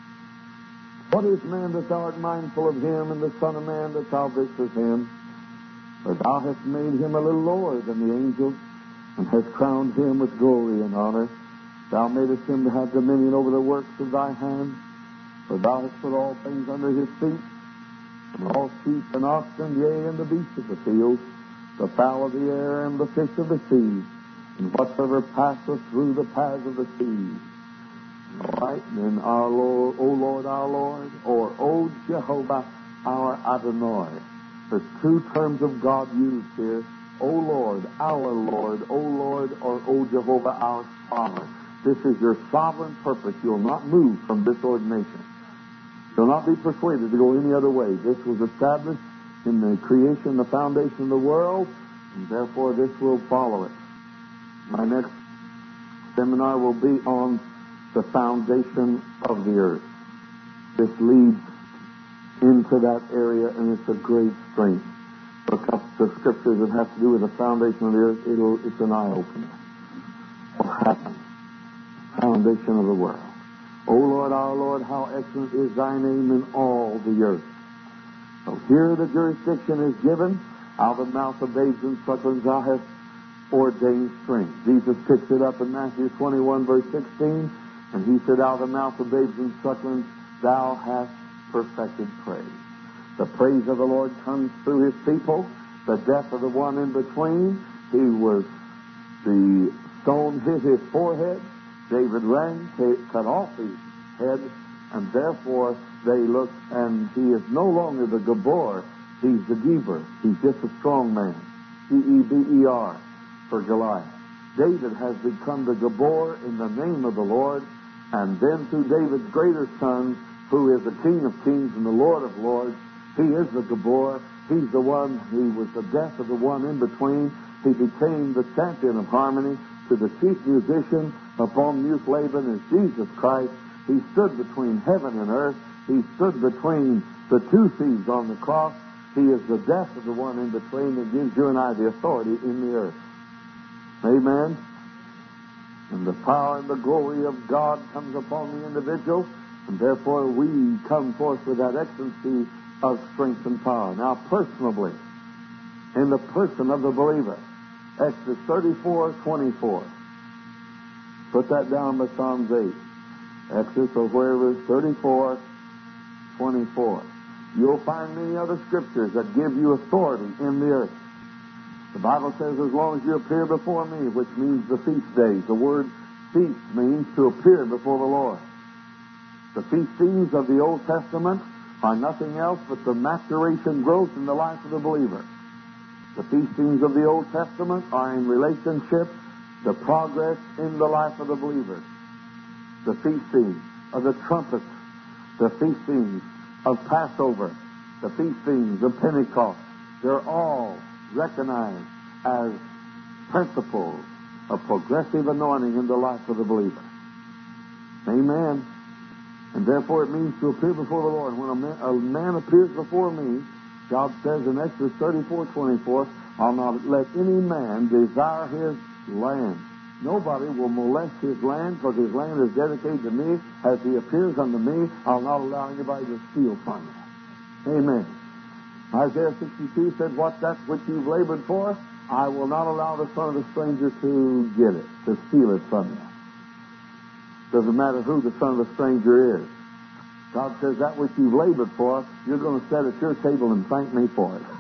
What is man that thou art mindful of him, and the Son of Man that thou visitest him? For thou hast made him a little lower than the angels, and hast crowned him with glory and honor. Thou madest him to have dominion over the works of thy hand. For thou hast put all things under his feet, and all sheep and oxen, yea, and the beasts of the field, the fowl of the air, and the fish of the sea, and whatsoever passeth through the paths of the sea. All right, then our Lord, O Lord, our Lord, or O Jehovah, our Adonai. There's two terms of God used here. O Lord, our Lord, O Lord, or O Jehovah, our Father. This is your sovereign purpose. You'll not move from this ordination. You'll not be persuaded to go any other way. This was established in the creation, the foundation of the world, and therefore this will follow it. My next seminar will be on the foundation of the earth. This leads into that area, and it's a great strength. Look up the scriptures that have to do with the foundation of the earth. It's an eye-opener. What happened? Foundation of the world. O Lord, our Lord, how excellent is thy name in all the earth. So here the jurisdiction is given. Out of the mouth of babes and sucklings thou hast ordained strength. Jesus picks it up in Matthew 21, verse 16, and he said, out of the mouth of babes and sucklings thou hast perfected praise. The praise of the Lord comes through his people. The death of the one in between, the stone hit his forehead. David ran, cut off his head, And therefore, they look, and he is no longer the Gabor. He's the Geber. He's just a strong man. Geber for Goliath. David has become the Gabor in the name of the Lord. And then through David's greater son, who is the King of Kings and the Lord of Lords, he is the Gabor. He's the one who was the death of the one in between. He became the champion of harmony. To the chief musician upon mute Laban is Jesus Christ. He stood between heaven and earth. He stood between the two thieves on the cross. He is the death of the one in between that gives you and I the authority in the earth. Amen. And the power and the glory of God comes upon the individual, and therefore we come forth with that excellency of strength and power. Now, personally, in the person of the believer, Exodus 34:24. Put that down by Psalms 8. Exodus or wherever it is, 34:24. You'll find many other scriptures that give you authority in the earth. The Bible says, as long as you appear before me, which means the feast days. The word feast means to appear before the Lord. The feastings of the Old Testament are nothing else but the maturation growth in the life of the believer. The feastings of the Old Testament are in relationship to progress in the life of the believer. The feasting of the trumpets, the feastings of Passover, the feastings of Pentecost, they're all recognized as principles of progressive anointing in the life of the believer. Amen. And therefore it means to appear before the Lord. When a man appears before me, God says in Exodus 34:24, I'll not let any man desire his land. Nobody will molest his land, because his land is dedicated to me. As he appears unto me, I'll not allow anybody to steal from me. Amen. Isaiah 62 said, what that which you've labored for, I will not allow the son of the stranger to get it, to steal it from you. Doesn't matter who the son of the stranger is. God says that which you've labored for, you're going to set at your table and thank me for it.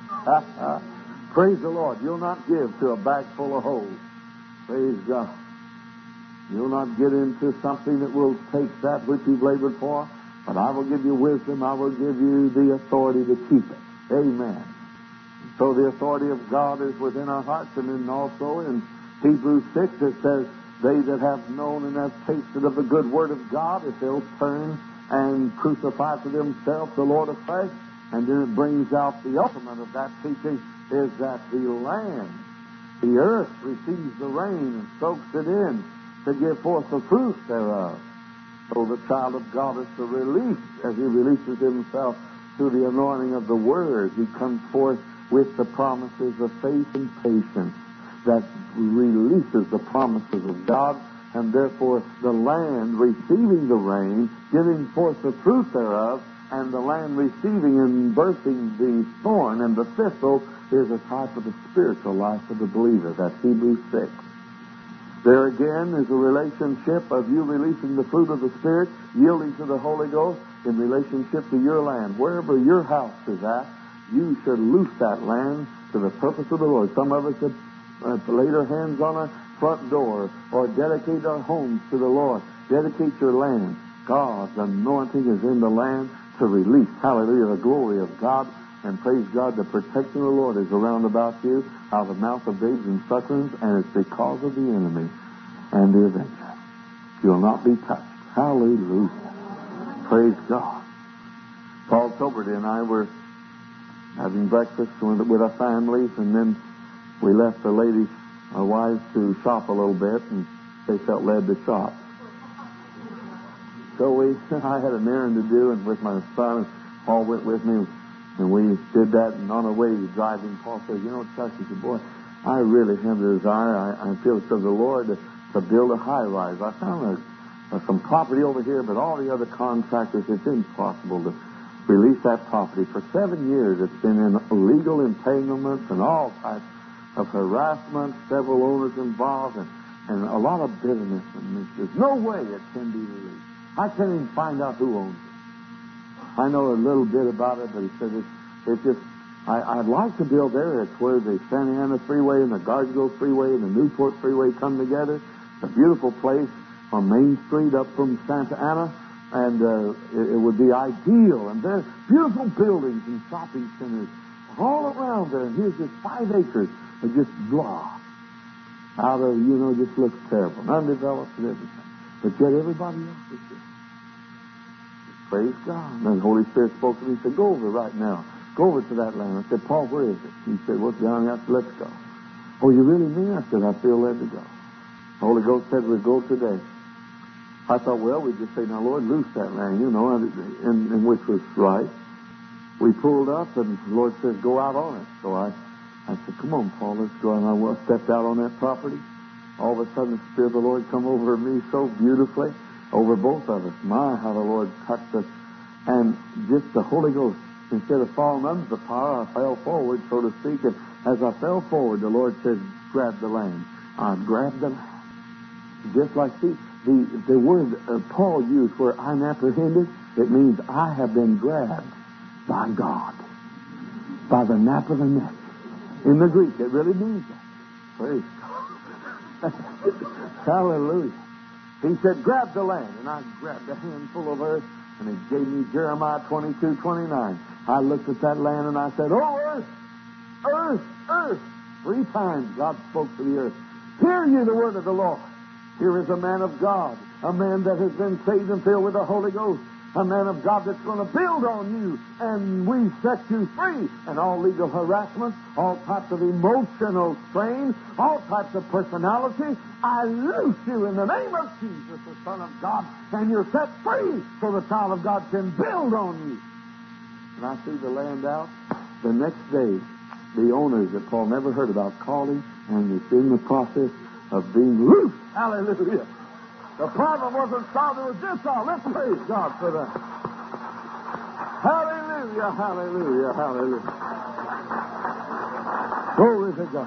Praise the Lord. You'll not give to a bag full of holes. Praise God. You'll not get into something that will take that which you've labored for, but I will give you wisdom. I will give you the authority to keep it. Amen. So the authority of God is within our hearts, and then also in Hebrews 6 it says, they that have known and have tasted of the good word of God, if they'll turn and crucify to themselves the Lord of flesh. And then it brings out the ultimate of that teaching is that the land, the earth, receives the rain and soaks it in to give forth the fruit thereof. So the child of God is to release, as he releases himself through the anointing of the Word, he comes forth with the promises of faith and patience that releases the promises of God, and therefore the land receiving the rain, giving forth the fruit thereof, and the land receiving and birthing the thorn and the thistle is a type of the spiritual life of the believer. That's Hebrews 6. There again is a relationship of you releasing the fruit of the Spirit, yielding to the Holy Ghost in relationship to your land. Wherever your house is at, you should loose that land to the purpose of the Lord. Some of us have laid our hands on a front door or dedicate our homes to the Lord. Dedicate your land. God's anointing is in the land to release, hallelujah, the glory of God. And praise God, the protection of the Lord is around about you, out of the mouth of babes and sucklings, and it's because of the enemy and the avenger. You'll not be touched. Hallelujah. Praise God. Paul Toberty and I were having breakfast with our families, and then we left the ladies, our wives, to shop a little bit, and they felt led to shop. So I had an errand to do, and with my son, Paul went with me, and we did that. And on our way driving, Paul says, Chuck, he said, boy, I really have the desire, I feel it's of the Lord to build a high-rise. I found some property over here, but all the other contractors, it's impossible to release that property. For 7 years, it's been in legal entanglements and all types of harassment, several owners involved, and a lot of bitterness. And there's no way it can be released. I can't even find out who owns it. I know a little bit about it, but he said it's just, I'd like to build there. It's where the Santa Ana Freeway and the Garden Grove Freeway and the Newport Freeway come together. It's a beautiful place on Main Street up from Santa Ana. And it would be ideal. And there's beautiful buildings and shopping centers all around there. And here's this 5 acres of just blah. Out of, just looks terrible. Undeveloped and everything. But yet everybody else is there. Praise God. And then the Holy Spirit spoke to me. He said, go over right now. Go over to that land. I said, Paul, where is it? He said, well, it's down here. I said, let's go. Oh, you really mean? I said, I feel led to go. The Holy Ghost said we'd go today. I thought, well, we'd just say, now, Lord, loose that land, and which was right. We pulled up, and the Lord says, go out on it. So I said, come on, Paul, let's go. And I stepped out on that property. All of a sudden, the Spirit of the Lord come over me so beautifully, over both of us. My, how the Lord touched us. And just the Holy Ghost, instead of falling under the power, I fell forward, so to speak. And as I fell forward, the Lord says, grab the land. I grabbed the land. Just like, the word Paul used where I'm apprehended, it means I have been grabbed by God, by the nape of the neck. In the Greek, it really means that. Praise God. Hallelujah. He said, grab the land. And I grabbed a handful of earth, and he gave me Jeremiah 22:29. I looked at that land, and I said, oh, earth, earth, earth. 3 times God spoke to the earth. Hear ye the word of the Lord. Here is a man of God, a man that has been saved and filled with the Holy Ghost, a man of God that's going to build on you, and we set you free. And all legal harassment, all types of emotional strain, all types of personality, I loose you in the name of Jesus, the Son of God, and you're set free so the child of God can build on you. And I see the land out. The next day, the owners that Paul never heard about called him, and it's in the process of being loose. Hallelujah. The problem wasn't solved, it was dissolved. Let's praise God for that. Hallelujah, hallelujah, hallelujah. Glory to God.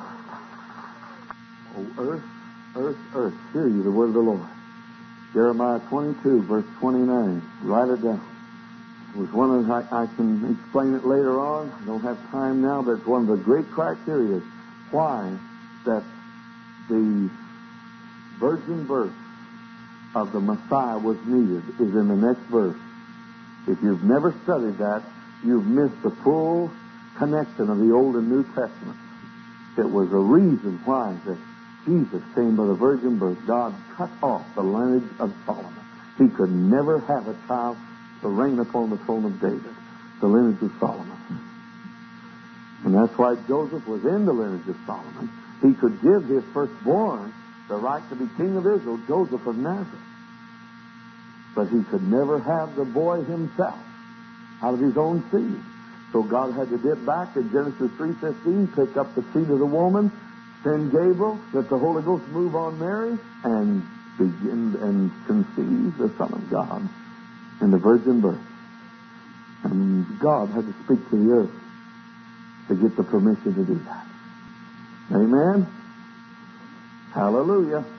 Oh, earth, earth, earth, hear you the word of the Lord. Jeremiah 22, verse 29. Write it down. It was one of I can explain it later on. I don't have time now, but it's one of the great criteria why that the virgin birth of the Messiah was needed is in the next verse. If you've never studied that, you've missed the full connection of the Old and New Testament. It was a reason why that Jesus came by the virgin birth. God cut off the lineage of Solomon. He could never have a child to reign upon the throne of David, the lineage of Solomon. And that's why Joseph was in the lineage of Solomon. He could give his firstborn the right to be king of Israel, Joseph of Nazareth. But he could never have the boy himself out of his own seed. So God had to dip back in Genesis 3:15, pick up the seed of the woman, send Gabriel, let the Holy Ghost move on Mary, and begin and conceive the Son of God in the virgin birth. And God had to speak to the earth to get the permission to do that. Amen? Hallelujah.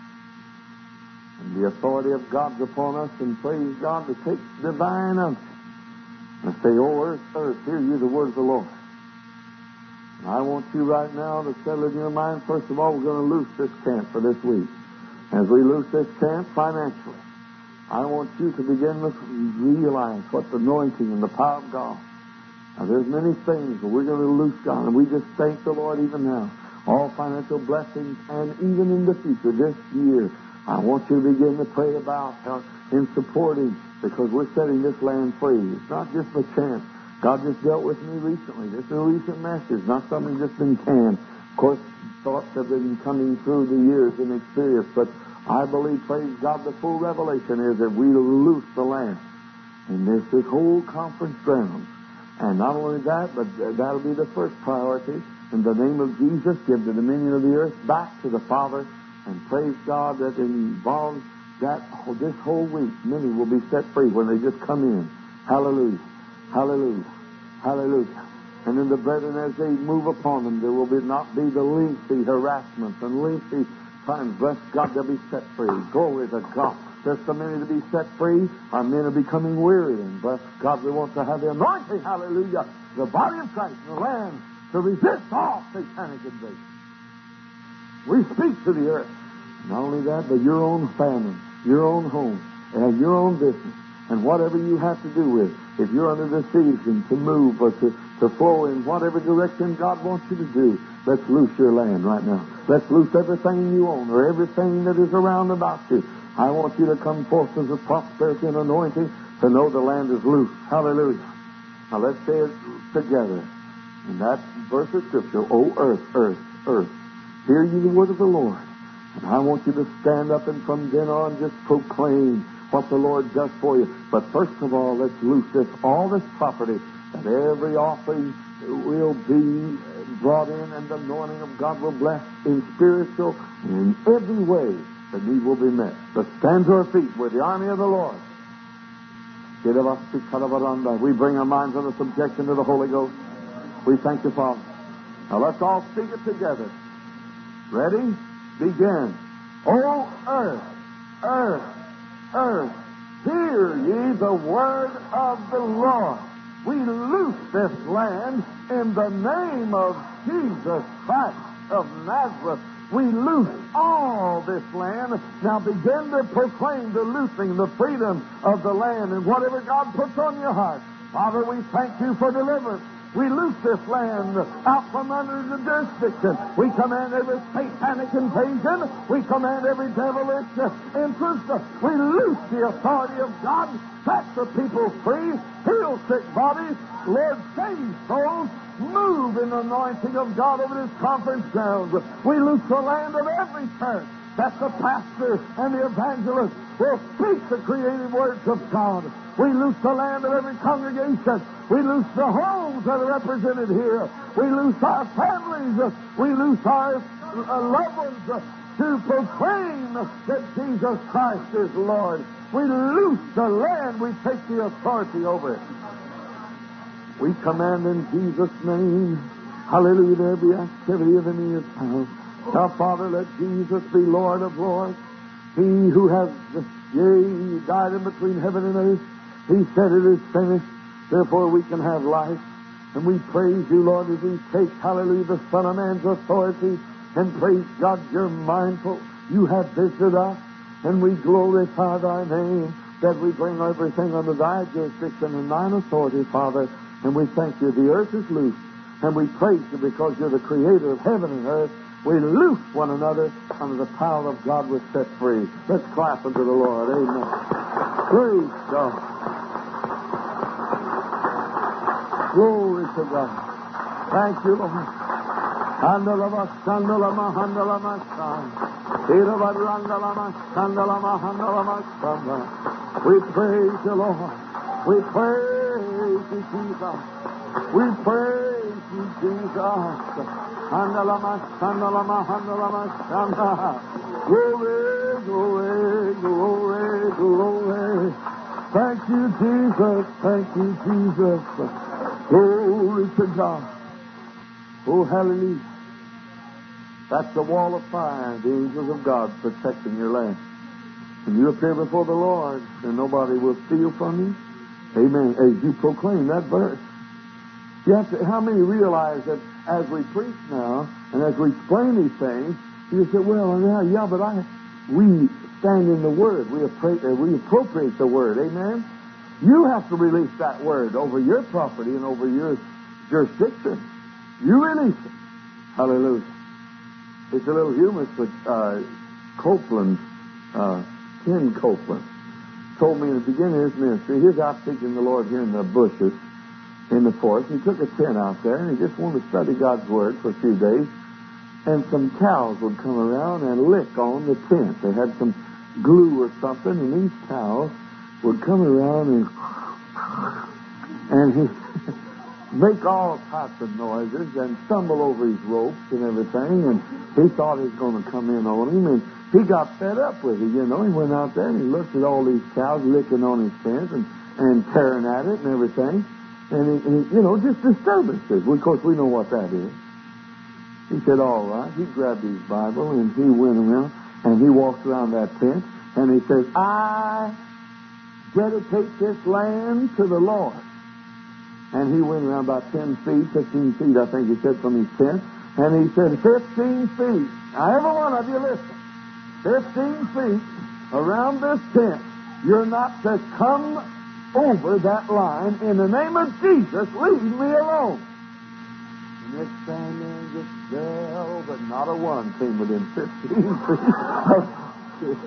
And the authority of God's upon us, and praise God to take divine unction and say, oh, earth, earth, hear you the word of the Lord. And I want you right now to settle in your mind, first of all, we're going to loose this camp for this week. As we loose this camp financially, I want you to begin to realize what the anointing and the power of God. Now, there's many things that we're going to loose, God, and we just thank the Lord even now. All financial blessings, and even in the future, this year, I want you to begin to pray about in supporting, because we're setting this land free. It's not just by chance. God just dealt with me recently. This is a recent message, not something that's been canned. Of course, thoughts have been coming through the years and experience, but I believe, praise God, the full revelation is that we loose the land. And there's this whole conference ground. And not only that, but that'll be the first priority. In the name of Jesus, give the dominion of the earth back to the Father. And praise God that involves that this whole week, many will be set free when they just come in. Hallelujah. Hallelujah. Hallelujah. And then the brethren, as they move upon them, there will not be the lengthy harassments and lengthy times. Bless God, they'll be set free. Glory to God. There's so many to be set free. Our men are becoming weary. And bless God, we want to have the anointing, hallelujah, the body of Christ in the land to resist all satanic invasion. We speak to the earth. Not only that, but your own family, your own home, and your own business. And whatever you have to do with, if you're under the decision to move or to flow in whatever direction God wants you to do, let's loose your land right now. Let's loose everything you own or everything that is around about you. I want you to come forth as a prosperity and anointing to know the land is loose. Hallelujah. Now let's say it together. In that verse of Scripture, O earth, earth, earth, hear ye the word of the Lord. And I want you to stand up and from then on just proclaim what the Lord does for you. But first of all, let's loose all this property, that every offering will be brought in and the anointing of God will bless in spiritual and in every way the need will be met. Let's stand to our feet with the army of the Lord. We bring our minds under subjection to the Holy Ghost. We thank you, Father. Now let's all speak it together. Ready? Begin. O earth, earth, earth, hear ye the word of the Lord. We loose this land in the name of Jesus Christ of Nazareth. We loose all this land. Now begin to proclaim the loosing, the freedom of the land, and whatever God puts on your heart. Father, we thank you for deliverance. We loose this land out from under the jurisdiction. We command every satanic invasion. We command every devilish interest. We loose the authority of God. Set the people free. Heal sick bodies. Lord, save souls. Move in the anointing of God over this conference grounds. We loose the land of every church that the pastor and the evangelist will speak the creative words of God. We loose the land of every congregation. We loose the homes that are represented here. We loose our families. We loose our loved ones to proclaim that Jesus Christ is Lord. We loose the land. We take the authority over it. We command in Jesus' name, hallelujah, there be activity of the enemy's power. Now, Father, let Jesus be Lord of lords. He who has, died in between heaven and earth. He said it is finished. Therefore we can have life. And we praise you, Lord, as we take, hallelujah, the Son of Man's authority. And praise God, you're mindful. You have visited us. And we glorify thy name, that we bring everything under thy jurisdiction and thine authority, Father. And we thank you. The earth is loose. And we praise you because you're the creator of heaven and earth. We loose one another under the power of God. We're set free. Let's clap unto the Lord. Amen. Praise God. Glory to God. Thank you, Lord. We praise you, Lord. We praise you, Jesus. We praise you, Jesus. Glory, glory, glory, glory. Thank you, Jesus. Thank you, Jesus. Glory to God. Oh, hallelujah. That's the wall of fire, the angels of God protecting your land. When you appear before the Lord, and nobody will steal from you. Amen. As you proclaim that verse. You have to, how many realize that as we preach now, and as we explain these things, you say, well, yeah, but we stand in the Word. We appropriate the Word. Amen? You have to release that Word over your property and over your jurisdiction. You release it. Hallelujah. It's a little humorous, but Copeland, Ken Copeland, told me in the beginning of his ministry, he was out seeking the Lord here in the bushes, in the forest. He took a tent out there, and he just wanted to study God's Word for a few days. And some cows would come around and lick on the tent. They had some glue or something, and these cows would come around and he make all types of noises and stumble over his ropes and everything. And he thought he was going to come in on him, and he got fed up with it. You know, he went out there and he looked at all these cows licking on his tent and tearing at it and everything. And he just disturbances. Of course, we know what that is. He said, all right. He grabbed his Bible and he went around and he walked around that tent and he says, I dedicate this land to the Lord. And he went around about 10 feet, 15 feet, I think he said, from his tent. And he said, 15 feet. Now, every one of you listen. 15 feet around this tent. You're not to come over that line. In the name of Jesus, leave me alone. The next time there just fell, but not a one came within 15 feet.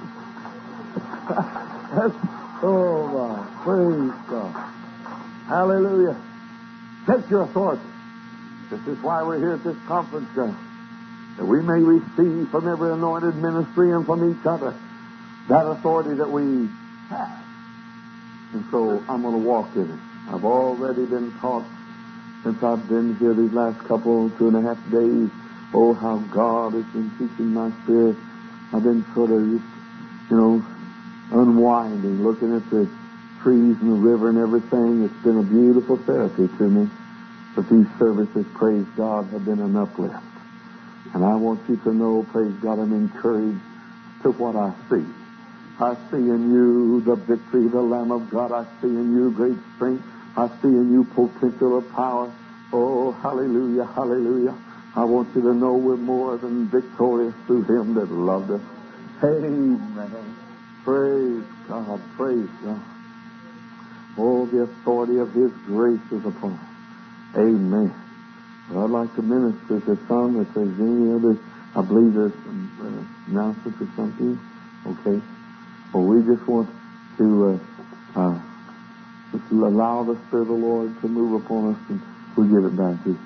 Oh, my. Praise God. Hallelujah. Take your authority. This is why we're here at this conference, God, that we may receive from every anointed ministry and from each other that authority that we have. And so I'm going to walk in it. I've already been taught since I've been here these last 2.5 days. Oh, how God has been teaching my spirit. I've been sort of just, unwinding, looking at the trees and the river and everything. It's been a beautiful therapy to me. But these services, praise God, have been an uplift. And I want you to know, praise God, I'm encouraged to what I see. I see in you the victory, the Lamb of God. I see in you great strength. I see in you potential of power. Oh, hallelujah, hallelujah. I want you to know we're more than victorious through Him that loved us. Amen. Praise God, praise God. Oh, the authority of His grace is upon us. Amen. Well, I'd like to minister to some. If there's any others, I believe there's some announcements or something. Okay. Well, we just want to just allow the Spirit of the Lord to move upon us, and we'll give it back to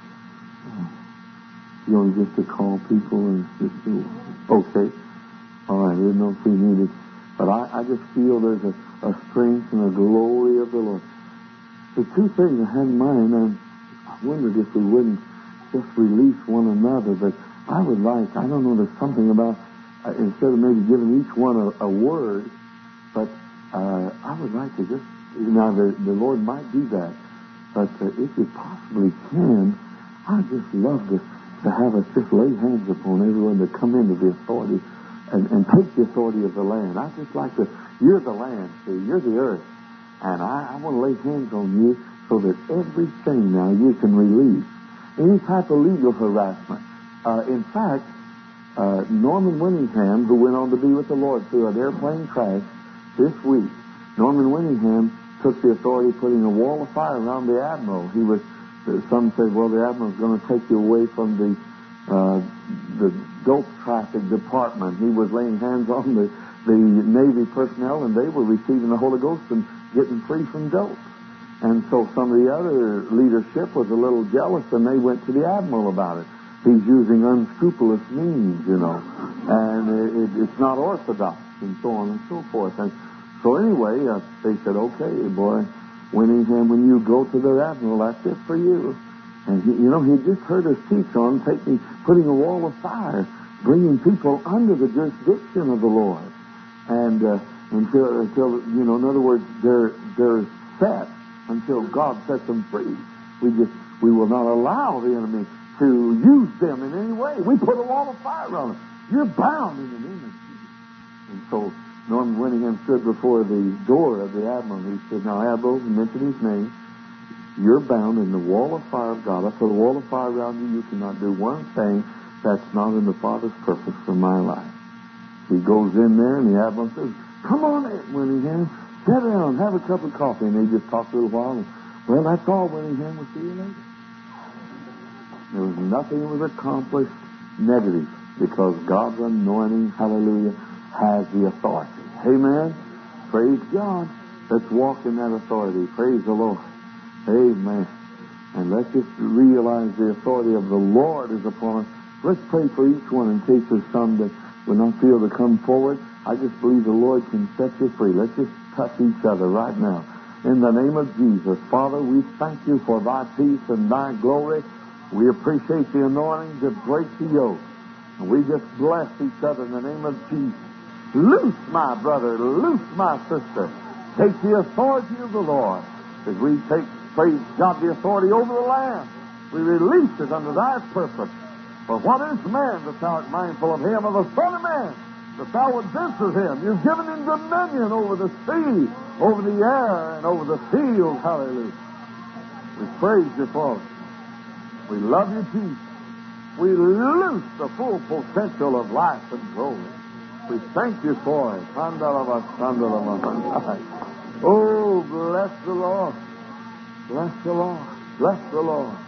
you. Just to call people and just do. Okay. All right. I didn't know if we needed, but I just feel there's a strength and a glory of the Lord. The two things I had in mind, and I wondered if we wouldn't just release one another, but I would like, I don't know, there's something about, instead of maybe giving each one a word, but I would like to just, now the Lord might do that, but if you possibly can, I'd just love to have us just lay hands upon everyone to come into the authority and take the authority of the land. I just like to, you're the land, see, you're the earth. And I want to lay hands on you so that everything now you can release. Any type of legal harassment. In fact, Norman Winningham, who went on to be with the Lord through an airplane crash this week, Norman Winningham took the authority of putting a wall of fire around the Admiral. He was, some said, well, the Admiral's going to take you away from the dope traffic department. He was laying hands on the Navy personnel, and they were receiving the Holy Ghost and getting free from dope. And so some of the other leadership was a little jealous, and they went to the Admiral about it. He's using unscrupulous means, and it's not orthodox, and so on and so forth. And so anyway, they said, okay, boy, Winningham, when you go to the Admiral, that's it for you. And he just heard us teach on putting a wall of fire, bringing people under the jurisdiction of the Lord. And until in other words, they're set until God sets them free. We will not allow the enemy to use them in any way. We put a wall of fire on them. You're bound in the name of Jesus. And so Norman Winningham stood before the door of the Admiral. He said, now, Admiral, he mentioned his name. You're bound in the wall of fire of God. I put a wall of fire around you. You cannot do one thing that's not in the Father's purpose for my life. He goes in there, and the Admiral says, come on in, Winningham. Sit down, have a cup of coffee. And they just talked a little while. And, well, that's all, Winningham. We'll see you later. There was nothing that was accomplished negative because God's anointing, hallelujah, has the authority. Amen. Praise God. Let's walk in that authority. Praise the Lord. Amen. And let's just realize the authority of the Lord is upon us. Let's pray for each one in case there's some that will not feel to come forward. I just believe the Lord can set you free. Let's just touch each other right now. In the name of Jesus, Father, we thank you for thy peace and thy glory. We appreciate the anointing that breaks the yoke. And we just bless each other in the name of Jesus. Loose my brother, loose my sister. Take the authority of the Lord. As we take, praise God, the authority over the land, we release it under thy purpose. For what is man that thou art mindful of him, of the Son of Man, that thou would visit him? You've given him dominion over the sea, over the air, and over the field. Hallelujah. We praise you for it. We love you, Jesus. We loose the full potential of life and glory. We thank you for it. Oh, bless the Lord. Bless the Lord. Bless the Lord.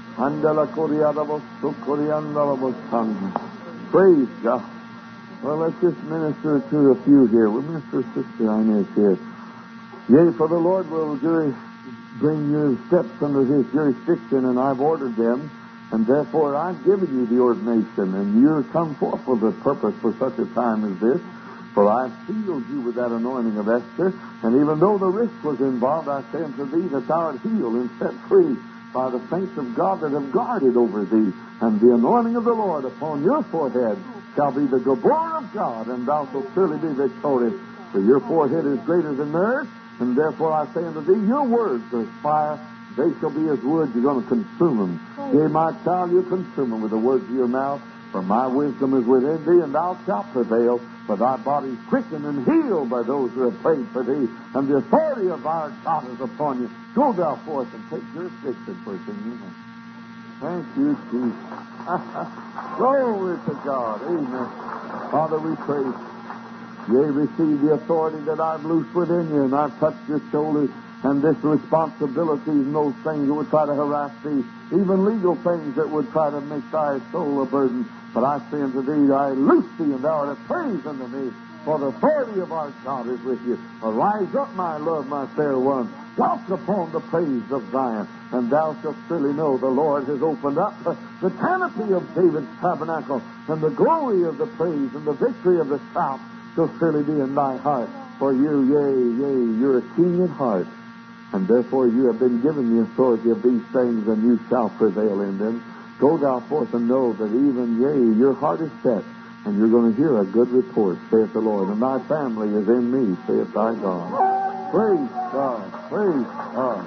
Praise God. Well, let's just minister to a few here. We'll minister to Sister Inez here. Yea, for the Lord will bring your steps under His jurisdiction, and I've ordered them, and therefore I've given you the ordination, and you're come forth with a purpose for such a time as this. For I've sealed you with that anointing of Esther, and even though the risk was involved, I say unto thee that thou art healed and set free by the saints of God that have guarded over thee. And the anointing of the Lord upon your forehead shall be the Gabor of God, and thou shalt surely be victorious. For your forehead is greater than theirs, and therefore I say unto thee, your words are fire, they shall be as wood, you're going to consume them. Yea, my child, you consume them with the words of your mouth. For my wisdom is within thee, and thou shalt prevail. For thy body is quickened and healed by those who have prayed for thee. And the authority of our God is upon you. Go thou forth and take jurisdiction for it in human. Thank you, Jesus. Glory to God. Amen. Father, we praise. Yea, receive the authority that I've loosed within you, and I've touched your shoulders. And this responsibility and those things that would try to harass thee, even legal things that would try to make thy soul a burden. But I say unto thee, I loose thee, and thou art a praise unto me. For the authority of our God is with you. Arise up, my love, my fair one. Walk upon the praise of Zion, and thou shalt surely know the Lord has opened up the canopy of David's tabernacle, and the glory of the praise and the victory of the shout shall surely be in thy heart. For you, yea, you're a king at heart. And therefore you have been given the authority of these things, and you shall prevail in them. Go thou forth and know that even, yea, your heart is set, and you're going to hear a good report, saith the Lord. And thy family is in me, saith thy God. Praise God. Praise God.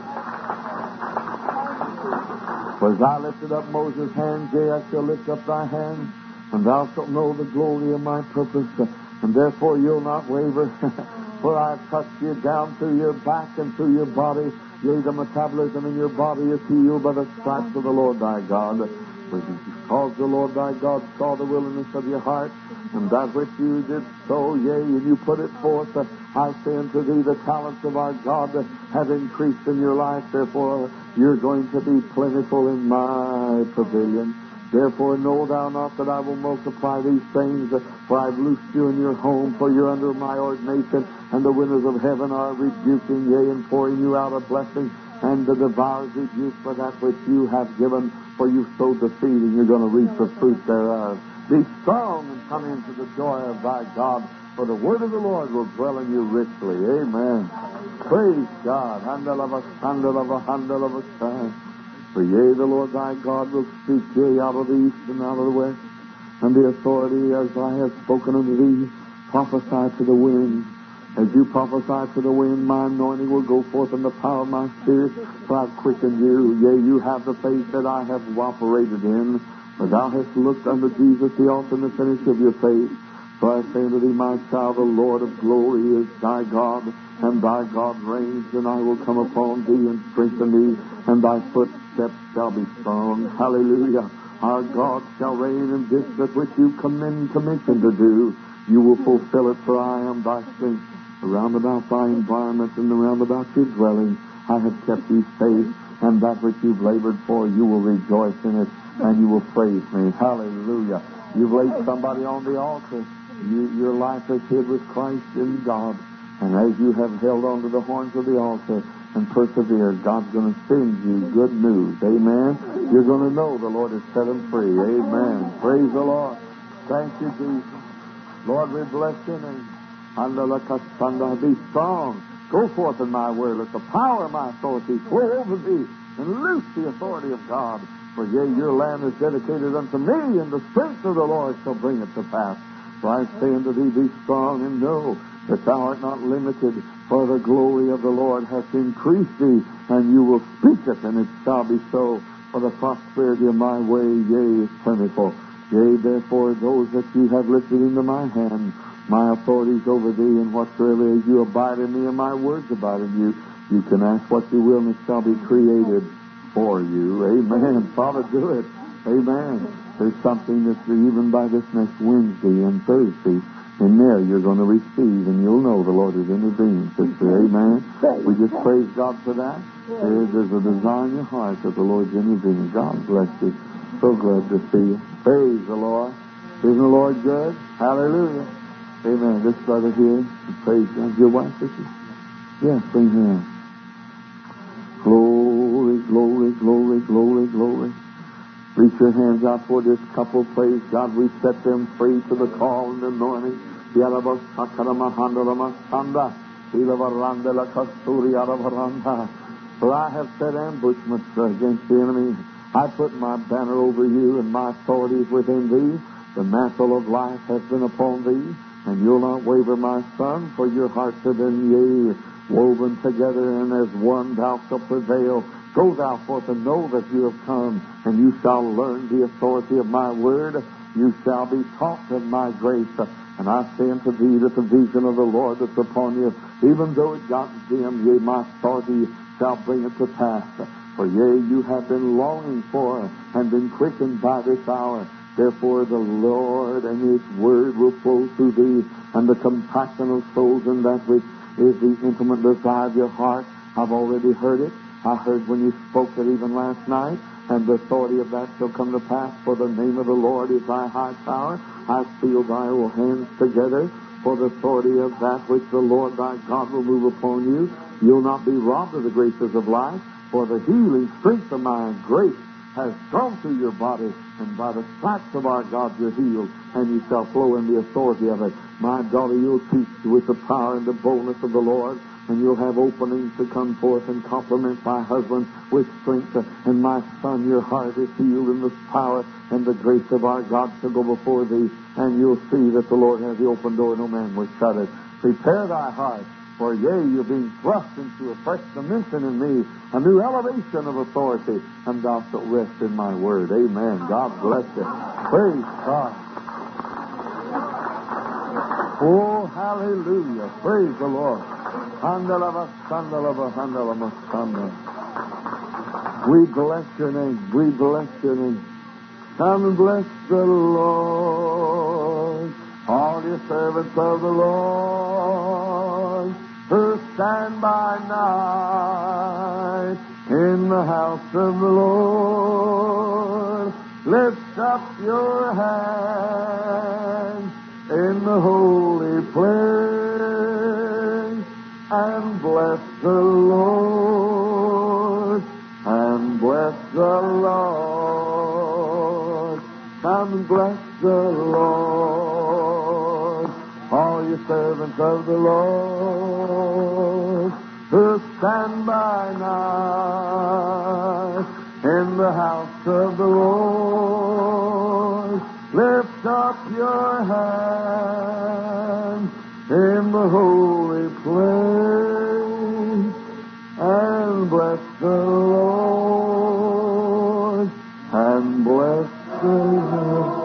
For as I lifted up Moses' hands, yea, I shall lift up thy hands, and thou shalt know the glory of my purpose, and therefore you'll not waver. For I've touched you down through your back and through your body. Yea, the metabolism in your body is healed by the stripes of the Lord thy God. Because the Lord thy God saw the willingness of your heart, and that which you did sow, yea, and you put it forth, I say unto thee, the talents of our God have increased in your life. Therefore, you're going to be plentiful in my pavilion. Therefore, know thou not that I will multiply these things, for I've loosed you in your home, for you're under my ordination, and the windows of heaven are rebuking, yea, and pouring you out a blessing, and the devourers rebuke for that which you have given, for you sowed the seed, and you're going to reap the fruit thereof. Be strong and come into the joy of thy God, for the word of the Lord will dwell in you richly. Amen. Praise God. Handle of a handle of a handle of a sign. For yea, the Lord thy God will speak, yea, out of the east and out of the west. And the authority, as I have spoken unto thee, prophesy to the wind. As you prophesy to the wind, my anointing will go forth in the power of my spirit, for I've quickened you. Yea, you have the faith that I have operated in. For thou hast looked unto Jesus, the author and the finisher of your faith. So I say unto thee, my child, the Lord of glory is thy God, and thy God reigns, and I will come upon thee and strengthen thee, and thy footsteps shall be strong. Hallelujah. Our God shall reign in this that which you commend commission to do. You will fulfill it, for I am thy strength. Around about thy environment and around about your dwelling, I have kept you safe, and that which you've labored for, you will rejoice in it, and you will praise me. Hallelujah. You've laid somebody on the altar. Your life is hid with Christ in God. And as you have held on to the horns of the altar and persevered, God's going to send you good news. Amen. You're going to know the Lord has set them free. Amen. Praise the Lord. Thank you, Jesus. Lord, we bless your name. Be strong. Go forth in my word. Let the power of my authority flow over thee, and loose the authority of God. For yea, your land is dedicated unto me, and the strength of the Lord shall bring it to pass. For I say unto thee, be strong, and know that thou art not limited, for the glory of the Lord hath increased thee, and you will speak it, and it shall be so. For the prosperity of my way, yea, is plentiful. Yea, therefore, those that you have lifted into my hand, my authority is over thee, and whatsoever you abide in me, and my words abide in you, you can ask what you will, and it shall be created for you. Amen. Father, do it. Amen. There's something that even by this next Wednesday and Thursday, And there you're going to receive, and you'll know the Lord is intervening, sister. Amen. We just praise God for that. There's a desire in your heart that the Lord's intervening. God bless you. So glad to see you. Praise the Lord. Isn't the Lord good? Hallelujah. Amen. This brother here, praise God. Your wife, sister? Yes, bring her in. Glory, glory, glory, glory, glory. Reach your hands out for this couple, praise God. We set them free to the call and anointing. For I have set ambushments against the enemy. I put my banner over you, and my authority is within thee. The mantle of life has been upon thee, and you'll not waver, my son, for your hearts have been, yea, woven together, and as one thou shalt prevail. Go thou forth and know that you have come, and you shall learn the authority of my word. You shall be taught of my grace. And I say unto thee that the vision of the Lord that's upon you, even though it got dim, yea, my authority shall bring it to pass. For yea, you have been longing for and been quickened by this hour. Therefore the Lord and His word will flow through thee, and the compassion of souls in that which is the intimate desire of your heart. I've already heard it. I heard when you spoke it even last night, and the authority of that shall come to pass. For the name of the Lord is thy high tower. I seal thy hands together for the authority of that which the Lord thy God will move upon you. You'll not be robbed of the graces of life, for the healing strength of my grace has gone through your body, and by the stripes of our God you're healed, and you shall flow in the authority of it. My daughter, you'll teach with the power and the boldness of the Lord, and you'll have openings to come forth and compliment my husband with strength. And my son, your heart is healed in the power and the grace of our God shall go before thee, and you'll see that the Lord has the open door, no man will shut it. Prepare thy heart, for yea, you're being thrust into a fresh dimension in me, a new elevation of authority, and thou shalt rest in my word. Amen. God bless you. Praise God. Oh, hallelujah. Praise the Lord. We bless your name. We bless your name. Come and bless the Lord, all your servants of the Lord, who stand by night in the house of the Lord. Lift up your hands in the holy place, and bless the Lord, and bless the Lord. Come and bless the Lord, all you servants of the Lord, who stand by night in the house of the Lord. Lift up your hands in the holy place, and bless the Lord, and bless the Lord.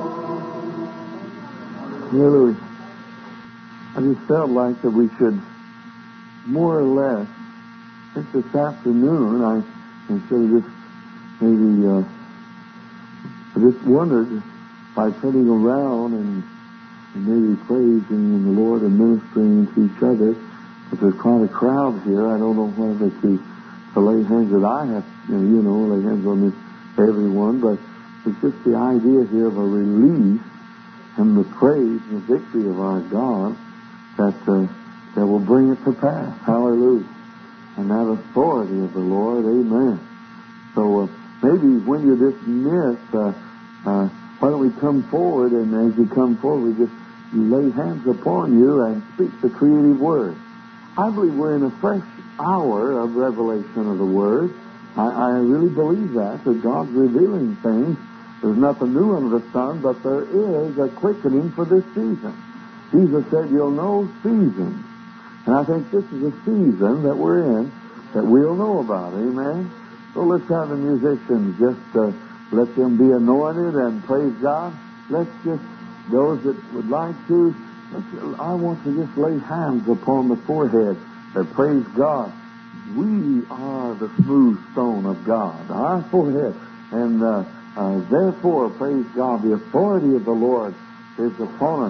Hallelujah. I just felt like that we should more or less, just this afternoon, instead of just maybe, I just wondered, by sitting around and maybe praising the Lord and ministering to each other, but there's quite a crowd here. I don't know whether to lay hands that I have, lay hands on this everyone, but it's just the idea here of a release and the praise and the victory of our God that will bring it to pass. Hallelujah. And that authority of the Lord. Amen. So maybe when you're dismissed, why don't we come forward, and as you come forward, we just lay hands upon you and speak the creative word. I believe we're in a fresh hour of revelation of the word. I really believe that God's revealing things. There's nothing new under the sun, but there is a quickening for this season. Jesus said, you'll know seasons. And I think this is a season that we're in that we'll know about. Amen? So let's have the musicians just let them be anointed and praise God. Let's just, those that would like to, I want to just lay hands upon the forehead and praise God. We are the smooth stone of God, our forehead. And therefore, praise God, the authority of the Lord is upon us.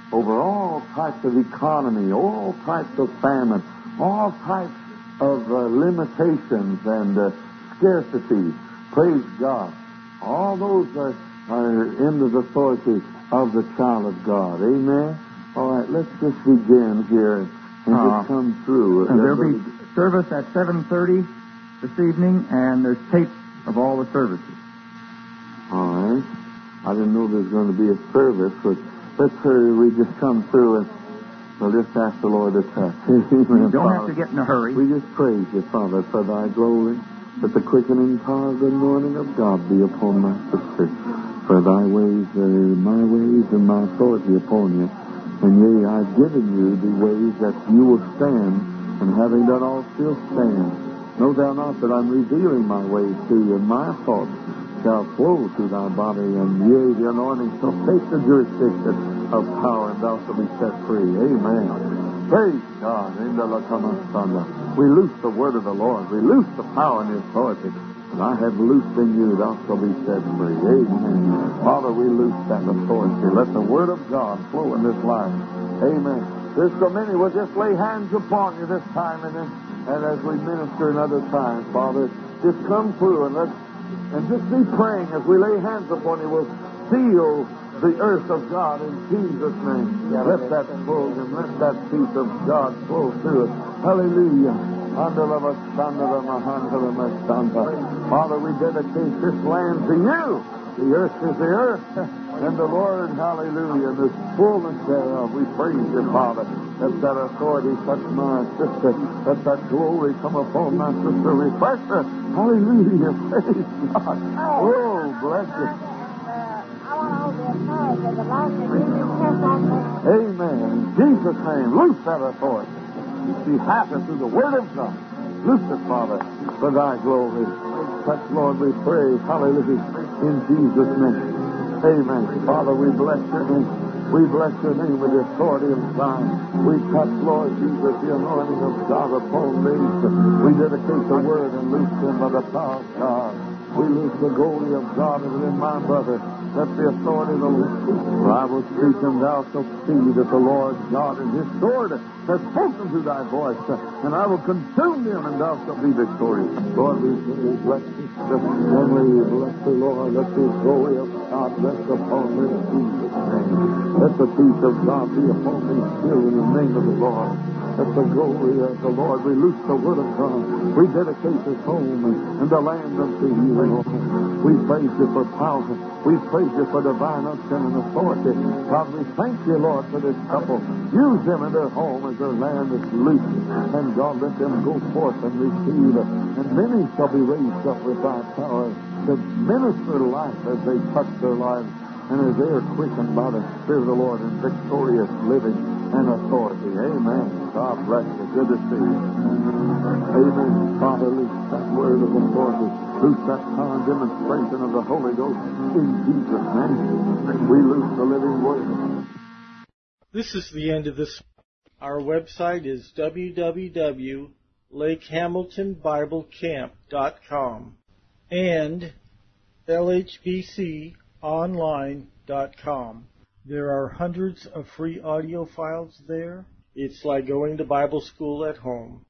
over all types of economy, all types of famine, all types of limitations and scarcity. Praise God. All those are in the authority of the child of God. Amen? All right, let's just begin here and just come through. There'll be service at 7:30 this evening, and there's tapes of all the services. All right. I didn't know there was going to be a service, but let's hurry. We just come through and we'll just ask the Lord to touch. You don't have to get in a hurry. We just praise you, Father, for thy glory, that the quickening power of the anointing of God be upon my sister. For thy ways are my ways and my authority upon you. And yea, I've given you the ways that you will stand, and having done all still stand. Know thou not that I'm revealing my ways to you, and my thoughts shall flow through thy body, and yea, the anointing shall take the jurisdiction of power, and thou shalt be set free. Amen. Praise God. We loose the word of the Lord. We loose the power and the authority. And I have loosed in you, thou shalt be set free. Amen. Father, we loose that authority. Let the word of God flow in this life. Amen. There's so many. We'll just lay hands upon you this time, and as we minister another time, Father, just come through and just be praying as we lay hands upon you. We'll seal the earth of God in Jesus' name. Let that flow and let that peace of God flow through it. Hallelujah. Father, we dedicate this land to you. The earth is the earth, and the Lord, hallelujah, the fullness thereof. We praise you, Father. Let that authority touch my sister. Let that glory come upon my sister. Refresh her. Hallelujah. Praise God. Oh, bless you. Amen. In Jesus' name, loose that authority. Be happy through the word of God. Loose it, Father, for thy glory. Touch, Lord, we pray. Hallelujah. In Jesus' name. Amen. Father, we bless your name. We bless your name with the authority of God. We touch, Lord Jesus, the anointing of God upon these. We dedicate the word and loose them by the power of God. We loose the glory of God in my brother. Let the authority of the Lord. For I will speak, and thou shalt see that the Lord God and his sword has spoken to thy voice, and I will consume them, and thou shalt be victorious. Lord, we bless you. Bless the Lord. Let the glory of God rest upon me in Jesus' name. Let the peace of God be upon me still in the name of the Lord. Let the glory of the Lord. We loose the word of God. We dedicate this home and the land unto you, Lord. We praise you for power. We praise you for divine unction and authority. God, we thank you, Lord, for this couple. Use them in their home as their land is loose. And God, let them go forth and receive. And many shall be raised up with thy power to minister life as they touch their lives and as they are quickened by the Spirit of the Lord in victorious living and authority. Amen. God bless you. Good to see you. Amen. Father, loose that word of authority. Loose that power and demonstration of the Holy Ghost in Jesus' name. We loose the living word. This is the end of this. Our website is www.lakehamiltonbiblecamp.com and lhbconline.com. There are hundreds of free audio files there. It's like going to Bible school at home.